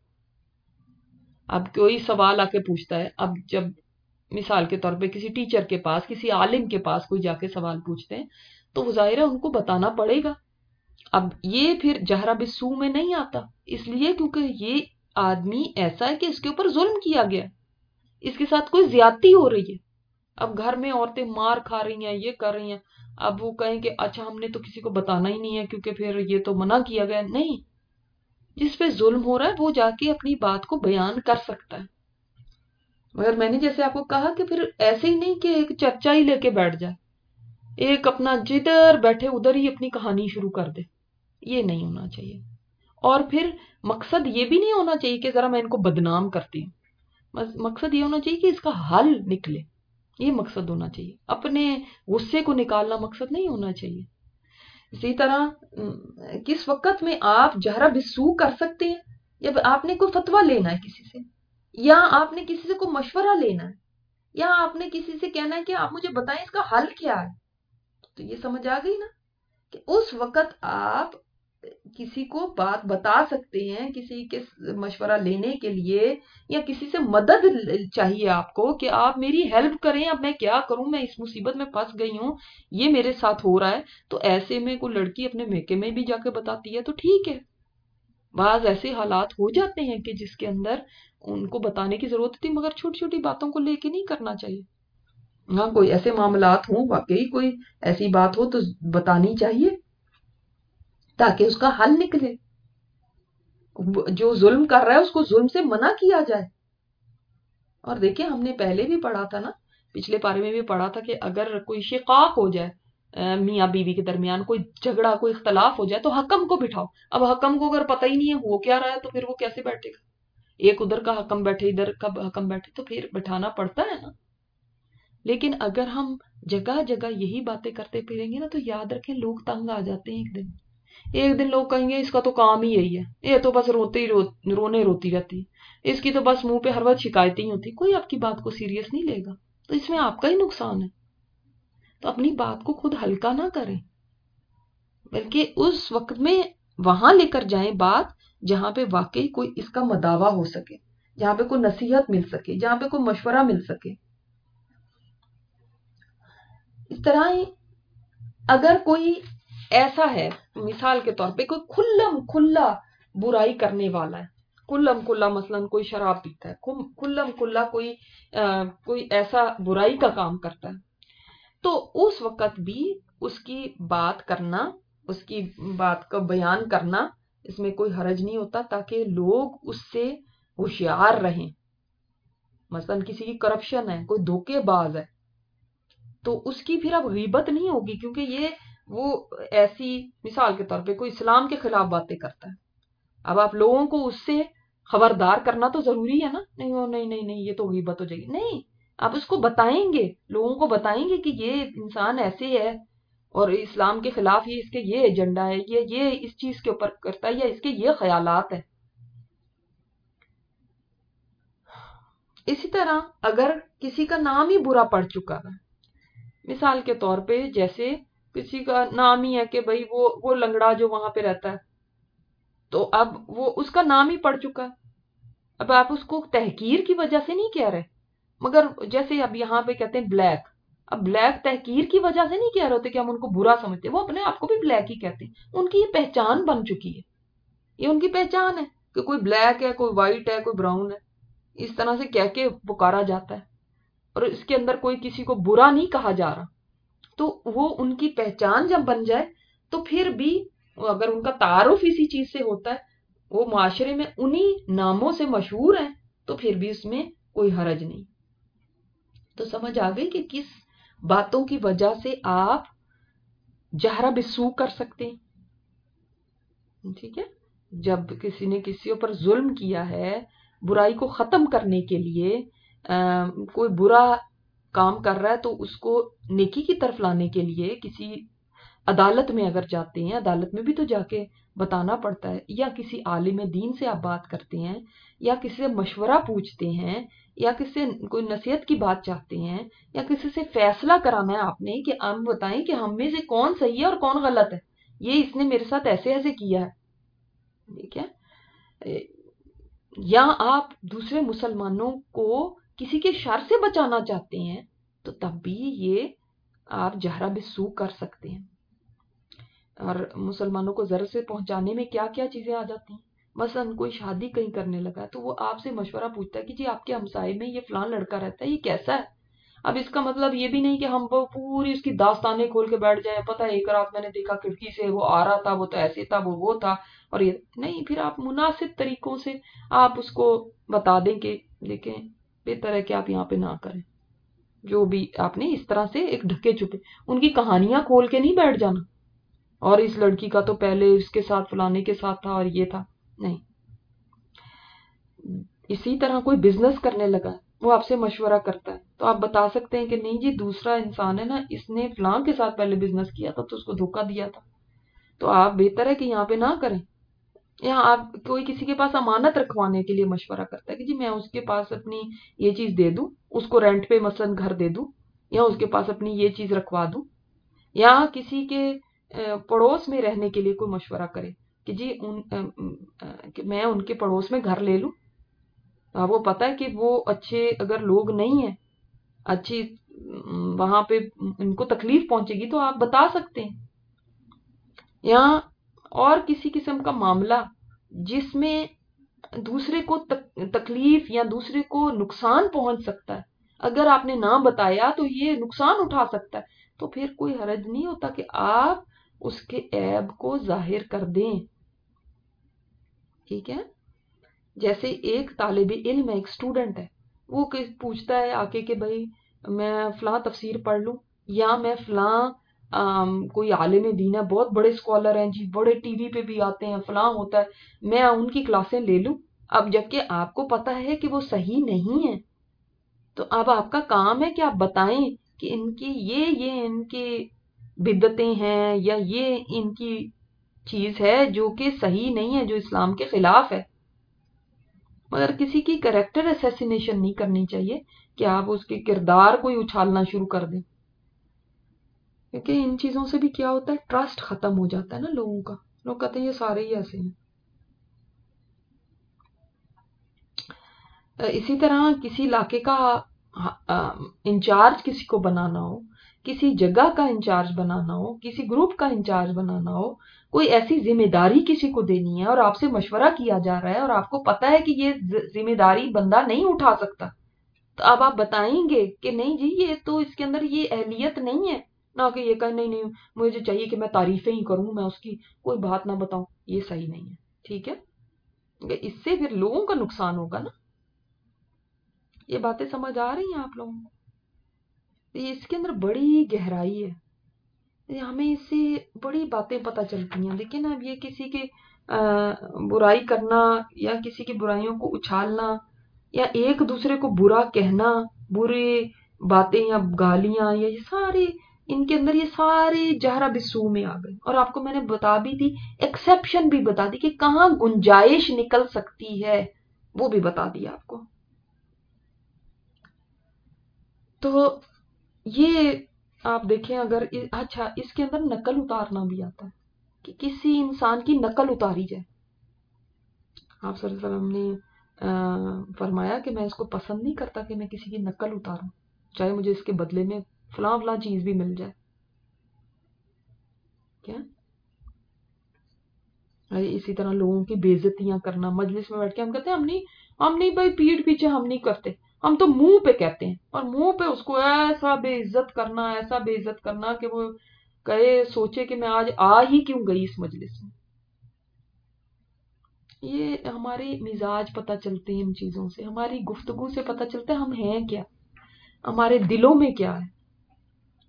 اب کوئی سوال آ کے پوچھتا ہے. اب جب مثال کے طور پہ کسی ٹیچر کے پاس، کسی عالم کے پاس کوئی جا کے سوال پوچھتے ہیں تو وہ ظاہر ہے ان کو بتانا پڑے گا. اب یہ پھر جہرہ بالسوء میں نہیں آتا، اس لیے کیونکہ یہ آدمی ایسا ہے کہ اس کے اوپر ظلم کیا گیا، اس کے ساتھ کوئی زیادتی ہو رہی ہے. اب گھر میں عورتیں مار کھا رہی ہیں، یہ کر رہی ہیں، اب وہ کہیں کہ اچھا ہم نے تو کسی کو بتانا ہی نہیں ہے کیونکہ پھر یہ تو منع کیا گیا. نہیں، جس پہ ظلم ہو رہا ہے وہ جا کے اپنی بات کو بیان کر سکتا ہے. مگر میں نے جیسے آپ کو کہا کہ پھر ایسے ہی نہیں کہ ایک چرچا ہی لے کے بیٹھ جائے، ایک اپنا جدھر بیٹھے ادھر ہی اپنی کہانی شروع کر دے. یہ نہیں ہونا چاہیے. اور پھر مقصد یہ بھی نہیں ہونا چاہیے کہ ذرا میں ان کو بدنام کرتی ہوں. مقصد یہ ہونا چاہیے کہ اس کا حل نکلے. یہ مقصد ہونا چاہیے. اپنے غصے کو نکالنا مقصد نہیں ہونا چاہیے. اسی طرح کس وقت میں آپ جہرہ بالسوء کر سکتے ہیں؟ جب آپ نے کوئی فتویٰ لینا ہے کسی سے، یا آپ نے کسی سے کوئی مشورہ لینا ہے، یا آپ نے کسی سے کہنا ہے کہ آپ مجھے بتائیں اس کا حل کیا ہے. تو یہ سمجھ آ گئی نا کہ اس وقت آپ کسی کو بات بتا سکتے ہیں، کسی کے مشورہ لینے کے لیے، یا کسی سے مدد چاہیے آپ کو کہ آپ میری ہیلپ کریں، اب میں کیا کروں، میں اس مصیبت میں پھنس گئی ہوں، یہ میرے ساتھ ہو رہا ہے. تو ایسے میں کوئی لڑکی اپنے میکے میں بھی جا کے بتاتی ہے تو ٹھیک ہے. بعض ایسے حالات ہو جاتے ہیں کہ جس کے اندر ان کو بتانے کی ضرورت تھی، مگر چھوٹی چھوٹی باتوں کو لے کے نہیں کرنا چاہیے. ہاں کوئی ایسے معاملات ہوں، واقعی کوئی ایسی بات ہو تو بتانی چاہیے تاکہ اس کا حل نکلے. جو ظلم کر رہا ہے اس کو ظلم سے منع کیا جائے. اور دیکھیں ہم نے پہلے بھی پڑھا تھا نا، پچھلے پارے میں بھی پڑھا تھا کہ اگر کوئی شقاق ہو جائے میاں بیوی کے درمیان، کوئی جھگڑا، کوئی اختلاف ہو جائے تو حکم کو بٹھاؤ. اب حکم کو اگر پتہ ہی نہیں ہے وہ کیا رہا ہے تو پھر وہ کیسے بیٹھے گا؟ ایک ادھر کا حکم بیٹھے، ادھر کا حکم بیٹھے، تو پھر بٹھانا پڑتا ہے نا. لیکن اگر ہم جگہ جگہ یہی باتیں کرتے پھریں گے نا تو یاد رکھیں لوگ تنگ آ جاتے ہیں. ایک دن ایک دن لوگ کہیں گے اس کا تو کام ہی یہی ہے، یہ تو بس روتے ہی رو رونے روتی رہتی، اس کی تو بس منہ پہ ہر وقت شکایتیں ہی ہوتی. کوئی آپ کی بات کو سیریس نہیں لے گا، تو اس میں آپ کا ہی نقصان ہے. تو اپنی بات کو خود ہلکا نہ کریں، بلکہ اس وقت میں وہاں لے کر جائیں بات جہاں پہ واقعی کوئی اس کا مداوع ہو سکے، جہاں پہ کوئی نصیحت مل سکے، جہاں پہ کوئی مشورہ مل سکے. اس طرح ہی اگر کوئی ایسا ہے، مثال کے طور پہ کوئی کھلم کھلا برائی کرنے والا ہے، کھلم کھلا مثلاً کوئی شراب پیتا ہے، کھلم کھلا کوئی کوئی ایسا برائی کا کام کرتا ہے، تو اس وقت بھی اس کی بات کرنا، اس کی بات کا بیان کرنا، اس میں کوئی حرج نہیں ہوتا، تاکہ لوگ اس سے ہوشیار رہیں. مثلاً کسی کی کرپشن ہے، کوئی دھوکے باز ہے، تو اس کی پھر اب غیبت نہیں ہوگی، کیونکہ یہ وہ ایسی مثال کے طور پہ کوئی اسلام کے خلاف باتیں کرتا ہے. اب آپ لوگوں کو اس سے خبردار کرنا تو ضروری ہے نا. نہیں وہ نہیں نہیں نہیں یہ تو غیبت ہو جائے گی. نہیں، آپ اس کو بتائیں گے، لوگوں کو بتائیں گے کہ یہ انسان ایسے ہے اور اسلام کے خلاف یہ اس کے یہ ایجنڈا ہے، یہ یہ اس چیز کے اوپر کرتا ہے، یا اس کے یہ خیالات ہیں. اسی طرح اگر کسی کا نام ہی برا پڑ چکا ہے، مثال کے طور پہ جیسے کسی کا نام ہی ہے کہ بھئی وہ وہ لنگڑا جو وہاں پہ رہتا ہے، تو اب وہ اس کا نام ہی پڑ چکا ہے. اب آپ اس کو تحقیر کی وجہ سے نہیں کہہ رہے، مگر جیسے اب یہاں پہ کہتے ہیں بلیک، اب بلیک تحقیر کی وجہ سے نہیں کہہ رہے ہوتے کہ ہم ان کو برا سمجھتے، وہ اپنے آپ کو بھی بلیک ہی کہتے ہیں. ان کی یہ پہچان بن چکی ہے، یہ ان کی پہچان ہے کہ کوئی بلیک ہے، کوئی وائٹ ہے، کوئی براؤن ہے، اس طرح سے کہہ کے پکارا جاتا ہے، اور اس کے اندر کوئی کسی کو برا نہیں کہا جا رہا. تو وہ ان کی پہچان جب بن جائے تو پھر بھی اگر ان کا تعارف اسی چیز سے ہوتا ہے، وہ معاشرے میں انہی ناموں سے مشہور ہیں، تو پھر بھی اس میں کوئی حرج نہیں. تو سمجھ آ گئی کہ کس باتوں کی وجہ سے آپ جہرہ بالسوء کر سکتے ہیں، ٹھیک ہے؟ جب کسی نے کسی پر ظلم کیا ہے، برائی کو ختم کرنے کے لیے کوئی برا کام کر رہا ہے تو اس کو نیکی کی طرف لانے کے لیے کسی عدالت میں اگر جاتے ہیں، عدالت میں بھی تو جا کے بتانا پڑتا ہے، یا کسی عالم دین سے آپ بات کرتے ہیں، یا کسی سے مشورہ پوچھتے ہیں، یا کسی سے کوئی نصیحت کی بات چاہتے ہیں، یا کسی سے فیصلہ کرانا ہے آپ نے کہ آپ بتائیں کہ ہم میں سے کون صحیح ہے اور کون غلط ہے، یہ اس نے میرے ساتھ ایسے ایسے کیا ہے، ٹھیک ہے؟ یا آپ دوسرے مسلمانوں کو کسی کے شر سے بچانا چاہتے ہیں تو تب بھی یہ آپ جہرہ بالسوء کر سکتے ہیں۔ اور مسلمانوں کو ضرر سے پہنچانے میں کیا کیا چیزیں آ جاتی ہیں؟ مثلا کوئی شادی کہیں کرنے لگا تو وہ آپ سے مشورہ پوچھتا ہے کہ جی آپ کے ہمسائے میں یہ فلان لڑکا رہتا ہے، یہ کیسا ہے؟ اب اس کا مطلب یہ بھی نہیں کہ ہم وہ پوری اس کی داستانیں کھول کے بیٹھ جائیں، پتہ ہے ایک رات میں نے دیکھا کھڑکی سے وہ آ رہا تھا، وہ تو ایسے تھا، وہ وہ تھا، اور یہ نہیں۔ پھر آپ مناسب طریقوں سے آپ اس کو بتا دیں کہ دیکھیں بہتر ہے کہ آپ یہاں پہ نہ کریں، جو بھی آپ نے اس طرح سے ایک ڈھکے چھپے ان کی کہانیاں کھول کے نہیں بیٹھ جانا، اور اس لڑکی کا تو پہلے اس کے ساتھ فلانے کے ساتھ تھا اور یہ تھا، نہیں۔ اسی طرح کوئی بزنس کرنے لگا، وہ آپ سے مشورہ کرتا ہے تو آپ بتا سکتے ہیں کہ نہیں جی دوسرا انسان ہے نا، اس نے فلاں کے ساتھ پہلے بزنس کیا تھا تو اس کو دھوکہ دیا تھا، تو آپ بہتر ہے کہ یہاں پہ نہ کریں۔ یا آپ کوئی کسی کے پاس امانت رکھوانے کے لیے مشورہ کرتا ہے کہ جی میں اس کے پاس اپنی یہ چیز دے دوں، اس کو رینٹ پہ مثلا گھر دے دوں، یا اس کے پاس اپنی یہ چیز رکھوا دوں، یا کسی کے پڑوس میں رہنے کے لیے کوئی مشورہ کرے کہ جی ان کہ میں ان کے پڑوس میں گھر لے لوں، آپ کو پتا ہے کہ وہ اچھے اگر لوگ نہیں ہیں، اچھی وہاں پہ ان کو تکلیف پہنچے گی تو آپ بتا سکتے ہیں۔ یا اور کسی قسم کا معاملہ جس میں دوسرے کو تکلیف یا دوسرے کو نقصان پہنچ سکتا ہے، اگر آپ نے نہ بتایا تو یہ نقصان اٹھا سکتا ہے، تو پھر کوئی حرج نہیں ہوتا کہ آپ اس کے عیب کو ظاہر کر دیں، ٹھیک ہے؟ جیسے ایک طالب علم ہے، ایک سٹوڈنٹ ہے، وہ پوچھتا ہے آ کے کہ بھائی میں فلاں تفسیر پڑھ لوں، یا میں فلاں کوئی عالم دین ہے، بہت بڑے اسکالر ہیں جی، بڑے ٹی وی پہ بھی آتے ہیں، فلاں ہوتا ہے، میں ان کی کلاسیں لے لوں۔ اب جبکہ آپ کو پتا ہے کہ وہ صحیح نہیں ہے، تو اب آپ کا کام ہے کہ آپ بتائیں کہ ان کی یہ یہ ان کی بدعتیں ہیں، یا یہ ان کی چیز ہے جو کہ صحیح نہیں ہے، جو اسلام کے خلاف ہے۔ مگر کسی کی کریکٹر اسیسینیشن نہیں کرنی چاہیے کہ آپ اس کے کردار کو ہی اچھالنا شروع کر دیں، کیونکہ ان چیزوں سے بھی کیا ہوتا ہے، ٹرسٹ ختم ہو جاتا ہے نا لوگوں کا، لوگ کہتے ہیں یہ سارے ہی ایسے ہیں۔ اسی طرح کسی علاقے کا انچارج کسی کو بنانا ہو، کسی جگہ کا انچارج بنانا ہو، کسی گروپ کا انچارج بنانا ہو، کوئی ایسی ذمہ داری کسی کو دینی ہے اور آپ سے مشورہ کیا جا رہا ہے اور آپ کو پتا ہے کہ یہ ذمہ داری بندہ نہیں اٹھا سکتا، تو اب آپ بتائیں گے کہ نہیں جی یہ تو اس کے اندر یہ اہلیت نہیں ہے، نہ کہ یہ کہیں نہیں نہیں مجھے چاہیے کہ میں تعریفیں ہی کروں، میں اس کی کوئی بات نہ بتاؤں، یہ صحیح نہیں ہے، ٹھیک ہے؟ اس سے پھر لوگوں کا نقصان ہوگا نا۔ یہ باتیں سمجھ آ رہی ہیں آپ لوگوں کو؟ اس کے اندر بڑی گہرائی ہے، ہمیں اس سے بڑی باتیں پتہ چلتی ہیں۔ لیکن اب یہ کسی کے برائی کرنا یا کسی کی برائیوں کو اچھالنا یا ایک دوسرے کو برا کہنا، برے باتیں یا گالیاں، یا یہ سارے ان کے اندر یہ سارے جہرہ بالسوء میں آ گئے۔ اور آپ کو میں نے بتا بھی دی، ایکسیپشن بھی بتا دی کہ کہاں گنجائش نکل سکتی ہے، وہ بھی بتا دیا آپ کو۔ تو یہ آپ دیکھیں، اگر اچھا اس کے اندر نقل اتارنا بھی آتا ہے کہ کسی انسان کی نقل اتاری جائے۔ آپ صلی اللہ علیہ وسلم نے فرمایا کہ میں اس کو پسند نہیں کرتا کہ میں کسی کی نقل اتاروں، چاہے مجھے اس کے بدلے میں فلاں فلاں چیز بھی مل جائے، کیا؟ اسی طرح لوگوں کی بے عزتیاں کرنا، مجلس میں بیٹھ کے ہم کہتے ہیں ہم نہیں ہم نہیں بھائی پیٹھ پیچھے ہم نہیں کرتے، ہم تو منہ پہ کہتے ہیں، اور منہ پہ اس کو ایسا بے عزت کرنا، ایسا بے عزت کرنا کہ وہ کہے سوچے کہ میں آج آ ہی کیوں گئی اس مجلس میں۔ یہ ہمارے مزاج پتہ چلتے ہیں ان چیزوں سے، ہماری گفتگو سے پتہ چلتا ہے ہم ہیں کیا، ہمارے دلوں میں کیا ہے۔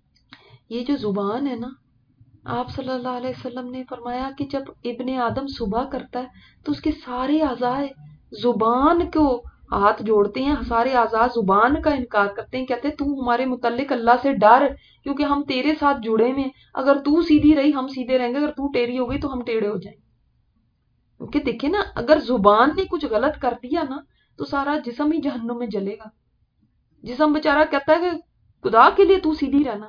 یہ جو زبان ہے نا، آپ صلی اللہ علیہ وسلم نے فرمایا کہ جب ابن آدم صبح کرتا ہے تو اس کے سارے اعضاء زبان کو ہاتھ جوڑتے ہیں، سارے اعضاء زبان کا انکار کرتے ہیں، کہتے ہیں تو ہمارے متعلق اللہ سے ڈر، کیونکہ ہم تیرے ساتھ جڑے ہوئے ہیں، اگر تو سیدھی رہی ہم سیدھے رہیں گے، اگر تو ٹیڑھی ہو گئی تو ہم ٹیڑھے ہو جائیں گے. کیونکہ دیکھیں نا، اگر زبان نے کچھ غلط کر دیا نا تو سارا جسم ہی جہنم میں جلے گا. جسم بیچارہ کہتا ہے کہ خدا کے لیے تو سیدھی رہنا.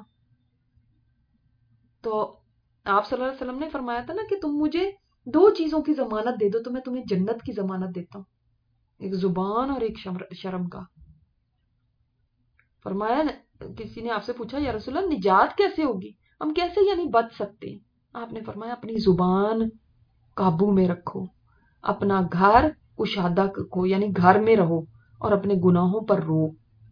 تو آپ صلی اللہ علیہ وسلم نے فرمایا تھا نا کہ تم مجھے دو چیزوں کی ضمانت دے دو تو میں تمہیں جنت کی ضمانت دیتا ہوں، ایک زبان اور ایک شرم کا. فرمایا کسی نے آپ سے پوچھا یا رسول اللہ نجات کیسے ہوگی، ہم کیسے یعنی بچ سکتے ہیں؟ آپ نے فرمایا اپنی زبان قابو میں رکھو، اپنا گھر کشادہ رکھو، یعنی گھر میں رہو اور اپنے گناہوں پر رو.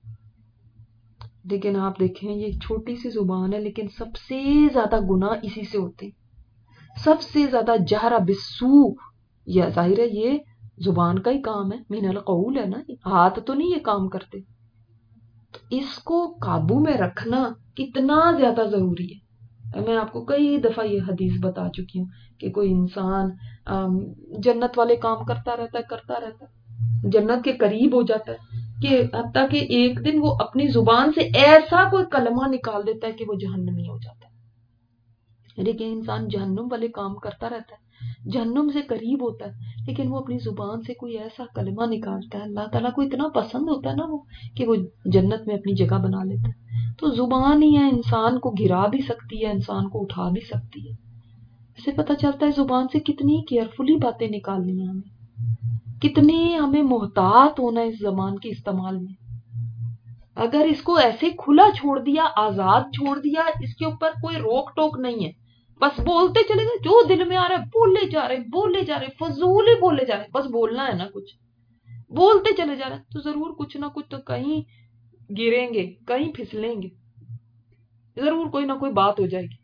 لیکن آپ دیکھیں یہ چھوٹی سی زبان ہے لیکن سب سے زیادہ گناہ اسی سے ہوتے ہیں، سب سے زیادہ جہر بالسو. یہ ظاہر ہے یہ زبان کا ہی کام ہے، من القول ہے نا، ہاتھ تو نہیں یہ کام کرتے. تو اس کو قابو میں رکھنا کتنا زیادہ ضروری ہے. میں آپ کو کئی دفعہ یہ حدیث بتا چکی ہوں کہ کوئی انسان جنت والے کام کرتا رہتا ہے کرتا رہتا ہے جنت کے قریب ہو جاتا ہے کہ حتیٰ کہ ایک دن وہ اپنی زبان سے ایسا کوئی کلمہ نکال دیتا ہے کہ وہ جہنمی ہو جاتا ہے. لیکن انسان جہنم والے کام کرتا رہتا ہے، جہنم سے قریب ہوتا ہے، لیکن وہ اپنی زبان سے کوئی ایسا کلمہ نکالتا ہے، اللہ تعالیٰ کو اتنا پسند ہوتا ہے نا وہ کہ وہ جنت میں اپنی جگہ بنا لیتا ہے. تو زبان ہی ہے، انسان کو گرا بھی سکتی ہے، انسان کو اٹھا بھی سکتی ہے. اس سے پتہ چلتا ہے زبان سے کتنی کیئرفلی باتیں نکالنی ہیں ہمیں، کتنے ہمیں محتاط ہونا ہے اس زبان کے استعمال میں. اگر اس کو ایسے کھلا چھوڑ دیا، آزاد چھوڑ دیا، اس کے اوپر کوئی روک ٹوک نہیں ہے، بس بولتے چلے گئے، جو دل میں آ رہا ہے بولے جا رہے بولے جا رہے فضول ہی بولے جا رہے، بس بولنا ہے نا، کچھ بولتے چلے جا رہے تو ضرور کچھ نہ کچھ تو کہیں گریں گے، کہیں پھسلیں گے، ضرور کوئی نہ کوئی بات ہو جائے گی.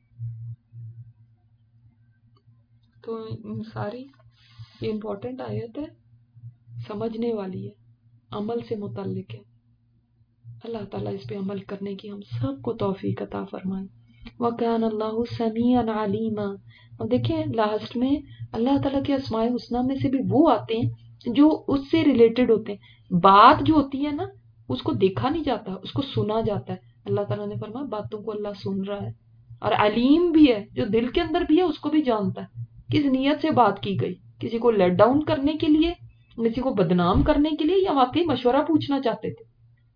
تو ساری یہ امپورٹنٹ آیت ہے، سمجھنے والی ہے، عمل سے متعلق ہے. اللہ تعالیٰ اس پہ عمل کرنے کی ہم سب کو توفیق عطا فرمائے. وَكَانَ اللَّهُ سَمِيعًا عَلِيمًا. اور دیکھیں لاسٹ میں اللہ تعالیٰ کے اسماء الحسنیٰ میں سے بھی وہ آتے ہیں جو اس سے ریلیٹڈ ہوتے ہیں. بات جو ہوتی ہے نا اس کو دیکھا نہیں جاتا، اس کو سنا جاتا ہے. اللہ تعالیٰ نے فرمایا باتوں کو اللہ سن رہا ہے، اور علیم بھی ہے، جو دل کے اندر بھی ہے اس کو بھی جانتا ہے کس نیت سے بات کی گئی، کسی کو لیٹ ڈاؤن کرنے کے لیے، کسی کو بدنام کرنے کے لیے، یا واقعی مشورہ پوچھنا چاہتے تھے.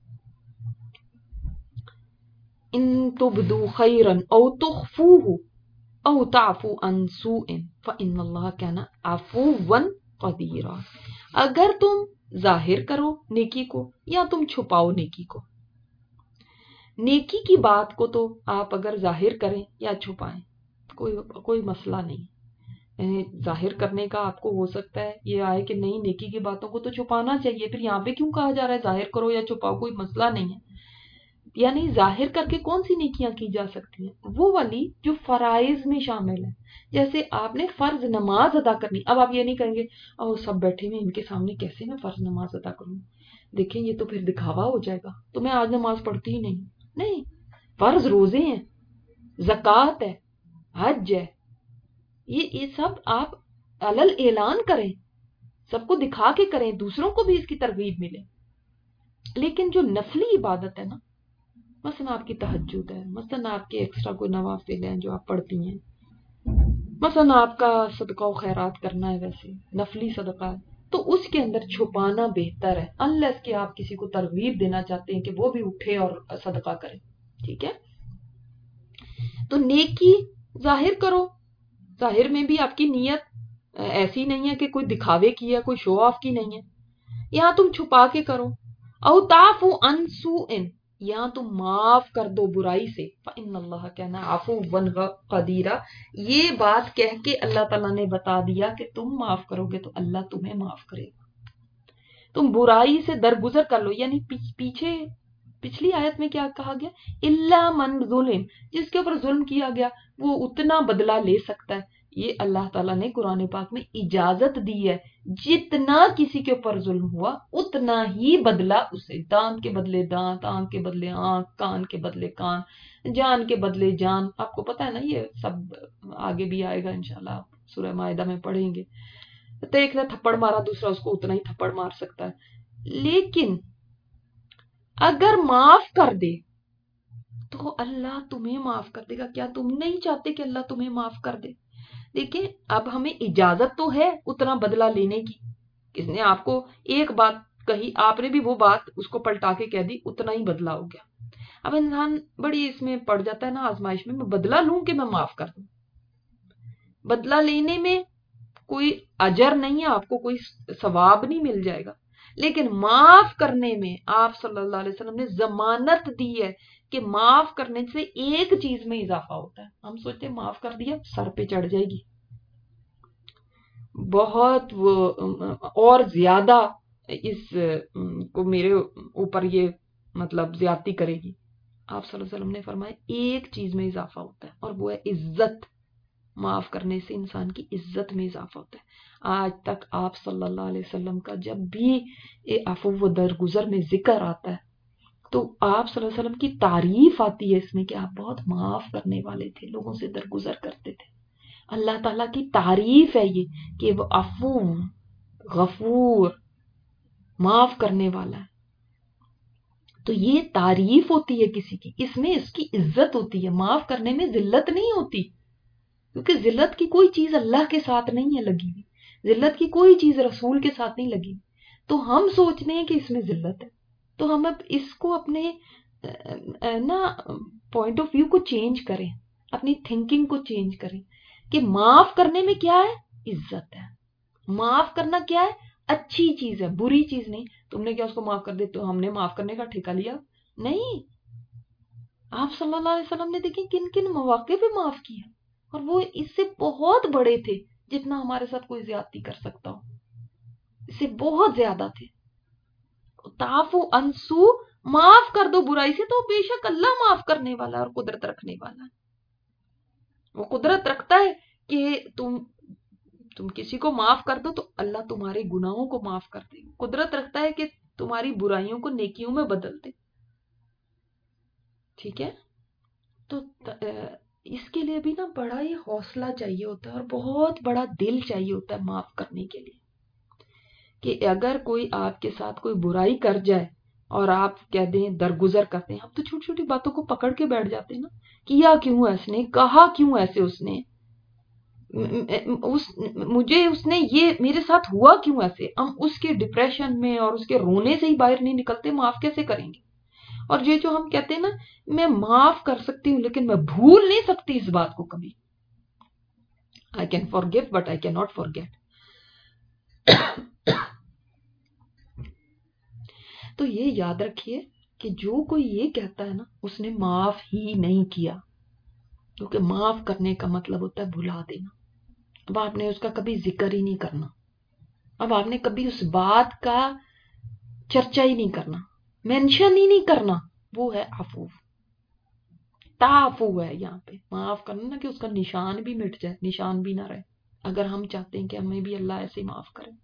ان تبدو خیرا او تخفوه او تعفو عن سوء فان اللہ کان عفوا قدیرا. اگر تم ظاہر کرو نیکی کو یا تم چھپاؤ نیکی کو. نیکی کی بات کو تو آپ اگر ظاہر کریں یا چھپائیں کوئی کوئی مسئلہ نہیں. یعنی ظاہر کرنے کا آپ کو ہو سکتا ہے یہ آئے کہ نہیں نیکی کی باتوں کو تو چھپانا چاہیے، پھر یہاں پہ کیوں کہا جا رہا ہے ظاہر کرو یا چھپاؤ، کوئی مسئلہ نہیں ہے. یعنی ظاہر کر کے کون سی نیکیاں کی جا سکتی ہیں؟ وہ والی جو فرائض میں شامل ہیں. جیسے آپ نے فرض نماز ادا کرنی، اب آپ یہ نہیں کہیں گے او سب بیٹھے ہوئے ان کے سامنے کیسے میں فرض نماز ادا کروں، دیکھیں یہ تو پھر دکھاوا ہو جائے گا، تو میں آج نماز پڑھتی ہی نہیں. نہیں، فرض روزے ہیں، زکوٰۃ ہے، حج ہے، یہ یہ سب آپ علل اعلان کریں، سب کو دکھا کے کریں، دوسروں کو بھی اس کی ترغیب ملے. لیکن جو نفلی عبادت ہے نا، مثلا آپ کی تہجد ہے، مثلا آپ کے ایکسٹرا کوئی نوافل ہیں جو آپ پڑھتی ہیں، مثلا آپ کا صدقہ و خیرات کرنا ہے، ویسے نفلی صدقہ ہے، تو اس کے اندر چھپانا بہتر ہے، انلیس کہ آپ کسی کو ترغیب دینا چاہتے ہیں کہ وہ بھی اٹھے اور صدقہ کرے. ٹھیک ہے، تو نیکی ظاہر کرو، ظاہر میں بھی آپ کی نیت ایسی نہیں ہے کہ کوئی دکھاوے کی ہے، کوئی شو آف کی نہیں ہے. یہاں تم چھپا کے کرو. او تعفو عن سوء، یہاں تم معاف کر دو برائی سے. فإن اللہ کان عفوا قدیرا. یہ بات کہہ کے اللہ تعالیٰ نے بتا دیا کہ تم معاف کرو گے تو اللہ تمہیں معاف کرے گا. تم برائی سے درگزر کر لو. یعنی پیچھے پچھلی آیت میں کیا کہا گیا؟ الا من ظلم، جس کے اوپر ظلم کیا گیا وہ اتنا بدلہ لے سکتا ہے. یہ اللہ تعالیٰ نے قرآن پاک میں اجازت دی ہے، جتنا کسی کے اوپر ظلم ہوا اتنا ہی بدلہ اسے، دانت کے بدلے دانت، آنکھ کے بدلے آنکھ، کان کے بدلے کان، جان کے بدلے جان. آپ کو پتا ہے نا یہ سب آگے بھی آئے گا انشاءاللہ، سورہ مائدہ میں پڑھیں گے. تو ایک نے تھپڑ مارا دوسرا اس کو اتنا ہی تھپڑ مار سکتا ہے. لیکن اگر معاف کر دے تو اللہ تمہیں معاف کر دے گا. کیا تم نہیں چاہتے کہ اللہ تمہیں معاف کر دے؟ دیکھیں اب ہمیں اجازت تو ہے اتنا بدلہ لینے کی. کس نے آپ کو ایک بات کہی، آپ نے بھی وہ بات اس کو پلٹا کے کہہ دی، اتنا ہی بدلہ ہو گیا. اب انسان بڑی اس میں پڑ جاتا ہے نا آزمائش میں، میں بدلہ لوں کہ میں معاف کر دوں. بدلہ لینے میں کوئی اجر نہیں ہے، آپ کو کوئی ثواب نہیں مل جائے گا. لیکن معاف کرنے میں آپ صلی اللہ علیہ وسلم نے ضمانت دی ہے کہ معاف کرنے سے ایک چیز میں اضافہ ہوتا ہے. ہم سوچتے ہیں معاف کر دیا سر پہ چڑھ جائے گی، بہت وہ اور زیادہ اس کو میرے اوپر یہ مطلب زیادتی کرے گی. آپ صلی اللہ علیہ وسلم نے فرمایا ایک چیز میں اضافہ ہوتا ہے اور وہ ہے عزت. معاف کرنے سے انسان کی عزت میں اضافہ ہوتا ہے. آج تک آپ صلی اللہ علیہ وسلم کا جب بھی عفو و درگزر میں ذکر آتا ہے تو آپ صلی اللہ علیہ وسلم کی تعریف آتی ہے اس میں کہ آپ بہت معاف کرنے والے تھے، لوگوں سے درگزر کرتے تھے. اللہ تعالیٰ کی تعریف ہے یہ کہ وہ عفو، غفور، معاف کرنے والا ہے. تو یہ تعریف ہوتی ہے کسی کی، اس میں اس کی عزت ہوتی ہے. معاف کرنے میں ذلت نہیں ہوتی، کیونکہ ذلت کی کوئی چیز اللہ کے ساتھ نہیں ہے لگی ہوئی، ذلت کی کوئی چیز رسول کے ساتھ نہیں لگی. تو ہم سوچتے ہیں کہ اس میں ذلت ہے، تو ہم اب اس کو اپنے نا پوائنٹ آف ویو کو چینج کریں، اپنی تھنکنگ کو چینج کریں کہ معاف کرنے میں کیا ہے؟ عزت ہے. معاف کرنا کیا ہے؟ اچھی چیز ہے، بری چیز نہیں. تم نے کیا اس کو معاف کر دے تو ہم نے معاف کرنے کا ٹھیکہ لیا؟ نہیں. آپ صلی اللہ علیہ وسلم نے دیکھیں کن کن مواقع پہ معاف کیا، اور وہ اس سے بہت بڑے تھے جتنا ہمارے ساتھ کوئی زیادتی کر سکتا ہو، اس سے بہت زیادہ تھے. تعفو انسو، معاف کر دو برائی سے، تو بے شک اللہ معاف کرنے والا اور قدرت رکھنے والا ہے. وہ قدرت رکھتا ہے کہ تم تم کسی کو معاف کر دو تو اللہ تمہارے گناہوں کو معاف کر دے. قدرت رکھتا ہے کہ تمہاری برائیوں کو نیکیوں میں بدل دے. ٹھیک ہے؟ تو اس کے لیے بھی نا بڑا ہی حوصلہ چاہیے ہوتا ہے اور بہت بڑا دل چاہیے ہوتا ہے معاف کرنے کے لیے. کہ اگر کوئی آپ کے ساتھ کوئی برائی کر جائے اور آپ کہہ دیں درگزر کرتے ہیں، ہم تو چھوٹی چھوٹی باتوں کو پکڑ کے بیٹھ جاتے ہیں نا، کیا کیوں ایس نے، کہا کیوں ایسے اس نے، اس مجھے اس نے یہ میرے ساتھ ہوا کیوں ایسے. ہم اس کے ڈپریشن میں اور اس کے رونے سے ہی باہر نہیں نکلتے، معاف کیسے کریں گے؟ اور یہ جو ہم کہتے ہیں نا میں معاف کر سکتی ہوں لیکن میں بھول نہیں سکتی اس بات کو کبھی. I can forgive but I cannot forget. تو یہ یاد رکھیے کہ جو کوئی یہ کہتا ہے نا اس نے معاف ہی نہیں کیا، کیونکہ معاف کرنے کا مطلب ہوتا ہے بھلا دینا. اب آپ نے اس کا کبھی ذکر ہی نہیں کرنا، اب آپ نے کبھی اس بات کا چرچا ہی نہیں کرنا، مینشن ہی نہیں کرنا. وہ ہے عفو. تعفو ہے یہاں پہ معاف کرنا، نا کہ اس کا نشان بھی مٹ جائے، نشان بھی نہ رہے. اگر ہم چاہتے ہیں کہ ہمیں بھی اللہ ایسے ہی معاف کرے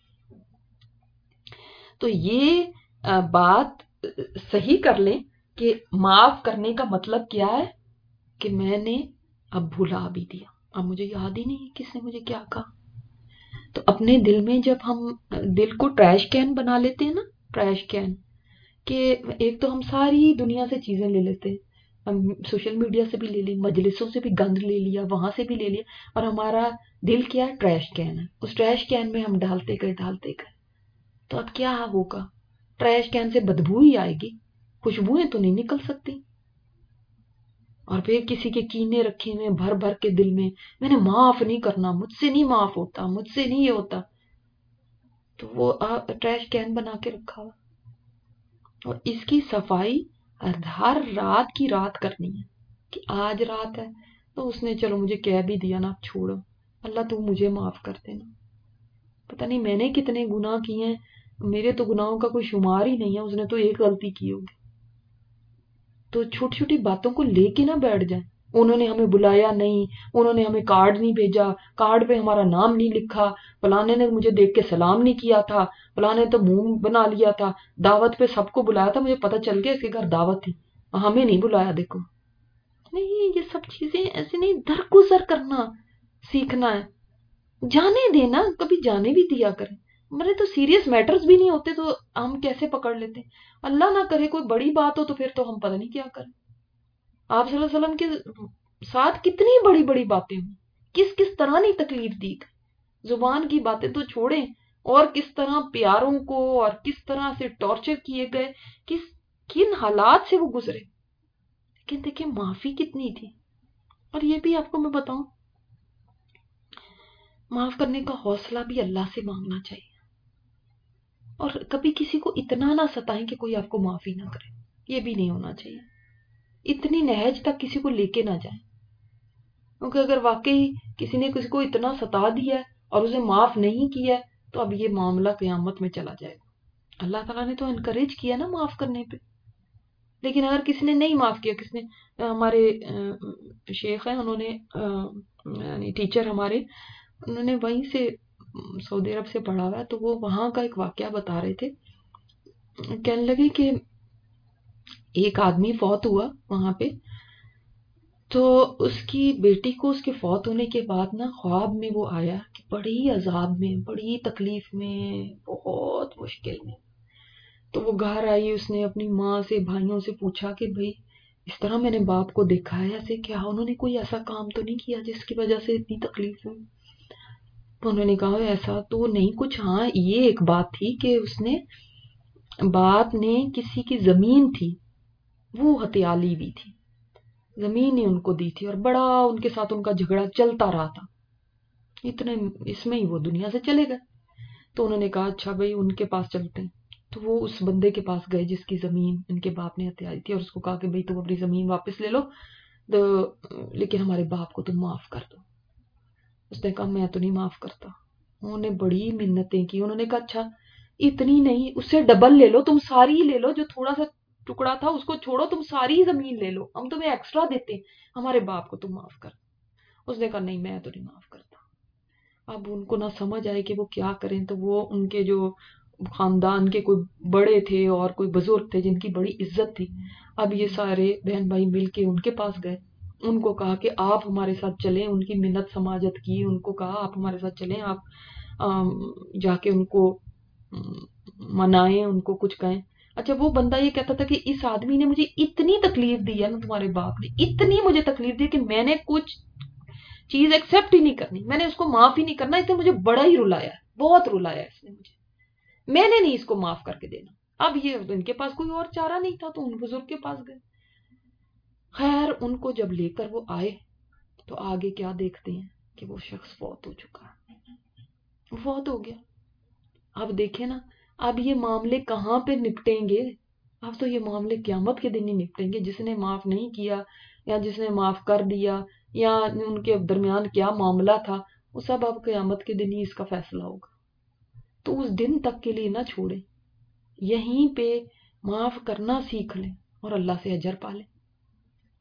تو یہ بات صحیح کر لیں کہ معاف کرنے کا مطلب کیا ہے کہ میں نے اب بھلا بھی دیا، اب مجھے یاد ہی نہیں کس نے مجھے کیا کہا. تو اپنے دل میں جب ہم دل کو ٹریش کین بنا لیتے ہیں نا، ٹریش کین کہ ایک تو ہم ساری دنیا سے چیزیں لے لیتے ہیں، ہم سوشل میڈیا سے بھی لے لی، مجلسوں سے بھی گند لے لیا، وہاں سے بھی لے لیا، اور ہمارا دل کیا ہے؟ ٹریش کین ہے. اس ٹریش کین میں ہم ڈالتے گئے ڈالتے گئے تو اب کیا ہوگا؟ ٹریش کین سے بدبو ہی آئے گی، خوشبوئیں تو نہیں نکل سکتی. اور پھر کسی کے کینے رکھے ہوئے بھر بھر کے دل میں، میں نے معاف نہیں کرنا، مجھ سے نہیں معاف ہوتا، مجھ سے نہیں یہ ہوتا، تو وہ ٹریش کین بنا کے رکھا ہوا. اور اس کی صفائی ہر رات کی رات کرنی ہے کہ آج رات ہے تو اس نے چلو مجھے کہہ بھی دیا نا، اب چھوڑو اللہ تو مجھے معاف کر دینا. پتہ نہیں میں نے کتنے گناہ کیے ہیں، میرے تو گناہوں کا کوئی شمار ہی نہیں ہے، اس نے تو ایک غلطی کی ہوگی. تو چھوٹی چھوٹی باتوں کو لے کے نہ بیٹھ جائیں، انہوں نے ہمیں بلایا نہیں، انہوں نے ہمیں کارڈ نہیں بھیجا، کارڈ پہ ہمارا نام نہیں لکھا، فلانے نے مجھے دیکھ کے سلام نہیں کیا تھا، فلانے تو منہ بنا لیا تھا، دعوت پہ سب کو بلایا تھا، مجھے پتہ چل گیا اس کے گھر دعوت تھی، ہمیں نہیں بلایا دیکھو۔ نہیں، یہ سب چیزیں ایسے نہیں، درگزر کرنا سیکھنا ہے، جانے دینا، کبھی جانے بھی دیا کریں۔ میرے تو سیریس میٹرز بھی نہیں ہوتے تو ہم کیسے پکڑ لیتے ہیں؟ اللہ نہ کرے کوئی بڑی بات ہو تو پھر تو ہم پتہ نہیں کیا کریں۔ آپ صلی اللہ علیہ وسلم کے ساتھ کتنی بڑی بڑی باتیں ہوئی، کس کس طرح نہیں تکلیف دی گئی، زبان کی باتیں تو چھوڑیں، اور کس طرح پیاروں کو اور کس طرح سے ٹارچر کیے گئے، کس کن حالات سے وہ گزرے، لیکن دیکھیں معافی کتنی تھی۔ اور یہ بھی آپ کو میں بتاؤں، معاف کرنے کا حوصلہ بھی اللہ سے مانگنا چاہیے، اور کبھی کسی کو اتنا نہ ستائیں کہ کوئی آپ کو معافی نہ کرے، یہ بھی نہیں ہونا چاہیے، اتنی نہج تک کسی کو لے کے نہ جائیں، کیونکہ اگر واقعی کسی نے کسی کو اتنا ستا دیا ہے اور اسے معاف نہیں کیا ہے تو اب یہ معاملہ قیامت میں چلا جائے گا۔ اللہ تعالیٰ نے تو انکریج کیا نا معاف کرنے پہ، لیکن اگر کسی نے نہیں معاف کیا، کس نے، ہمارے شیخ ہیں، انہوں نے یعنی ٹیچر ہمارے، انہوں نے وہیں سے سعودی عرب سے پڑھا ہوا ہے، تو وہ وہاں کا ایک واقعہ بتا رہے تھے، کہنے لگے کہ ایک آدمی فوت ہوا وہاں پہ، تو اس کی بیٹی کو اس کے فوت ہونے کے بعد نا خواب میں وہ آیا کہ بڑی عذاب میں، بڑی تکلیف میں، بہت مشکل میں، تو وہ گھر آئی، اس نے اپنی ماں سے، بھائیوں سے پوچھا کہ بھئی اس طرح میں نے باپ کو دیکھا ہے، ایسے کیا انہوں نے کوئی ایسا کام تو نہیں کیا جس کی وجہ سے اتنی تکلیف ہوئی؟ تو انہوں نے کہا ایسا تو نہیں کچھ، ہاں یہ ایک بات تھی کہ اس نے، باپ نے کسی کی زمین تھی وہ ہتھیالی بھی تھی، زمین ہی ان کو دی تھی، اور بڑا ان کے ساتھ ان کا جھگڑا چلتا رہا تھا، اتنے اس میں ہی وہ دنیا سے چلے گئے۔ تو انہوں نے کہا اچھا بھائی ان کے پاس چلتے ہیں، تو وہ اس بندے کے پاس گئے جس کی زمین ان کے باپ نے ہتھیائی تھی، اور اس کو کہا کہ بھائی تم اپنی زمین واپس لے لو، تو لیکن ہمارے باپ کو تم معاف کر دو۔ اس نے کہا میں تو نہیں معاف کرتا۔ انہوں نے بڑی منتیں کی، انہوں نے کہا اچھا اتنی نہیں، اس سے ڈبل لے لو، تم ساری لے لو، جو تھوڑا سا ٹکڑا تھا اس کو چھوڑو، تم ساری زمین لے لو، ہم تمہیں ایکسٹرا دیتے ہیں، ہمارے باپ کو تم معاف کر۔ اس نے کہا نہیں میں تو نہیں معاف کرتا۔ اب ان کو نہ سمجھ آئے کہ وہ کیا کریں، تو وہ ان کے جو خاندان کے کوئی بڑے تھے اور کوئی بزرگ تھے جن کی بڑی عزت تھی، اب یہ سارے بہن بھائی مل کے ان کے پاس گئے، ان کو کہا کہ آپ ہمارے ساتھ چلیں، ان کی منت سماجت کی، ان کو کہا آپ ہمارے ساتھ چلیں، آپ جا کے ان کو منائیں، ان کو کچھ کہیں۔ اچھا وہ بندہ یہ کہتا تھا کہ اس آدمی نے مجھے اتنی تکلیف دی ہے نا، تمہارے باپ نے اتنی مجھے تکلیف دی کہ میں نے کچھ چیز ایکسپٹ ہی نہیں کرنی، میں نے اس کو معاف ہی نہیں کرنا، اس نے مجھے بڑا ہی رلایا، بہت رلایا اس نے مجھے، میں نے نہیں اس کو معاف کر کے دینا۔ اب یہ ان کے پاس کوئی اور چارہ نہیں تھا تو ان بزرگ کے پاس گئے۔ خیر ان کو جب لے کر وہ آئے تو آگے کیا دیکھتے ہیں کہ وہ شخص فوت ہو چکا، وہ فوت ہو گیا۔ اب دیکھیں نا، اب یہ معاملے کہاں پہ نپٹیں گے؟ اب تو یہ معاملے قیامت کے دن ہی نپٹیں گے، جس نے معاف نہیں کیا یا جس نے معاف کر دیا یا ان کے درمیان کیا معاملہ تھا، وہ سب اب قیامت کے دن ہی اس کا فیصلہ ہوگا۔ تو اس دن تک کے لیے نہ چھوڑیں، یہیں پہ معاف کرنا سیکھ لیں اور اللہ سے اجر پا لیں۔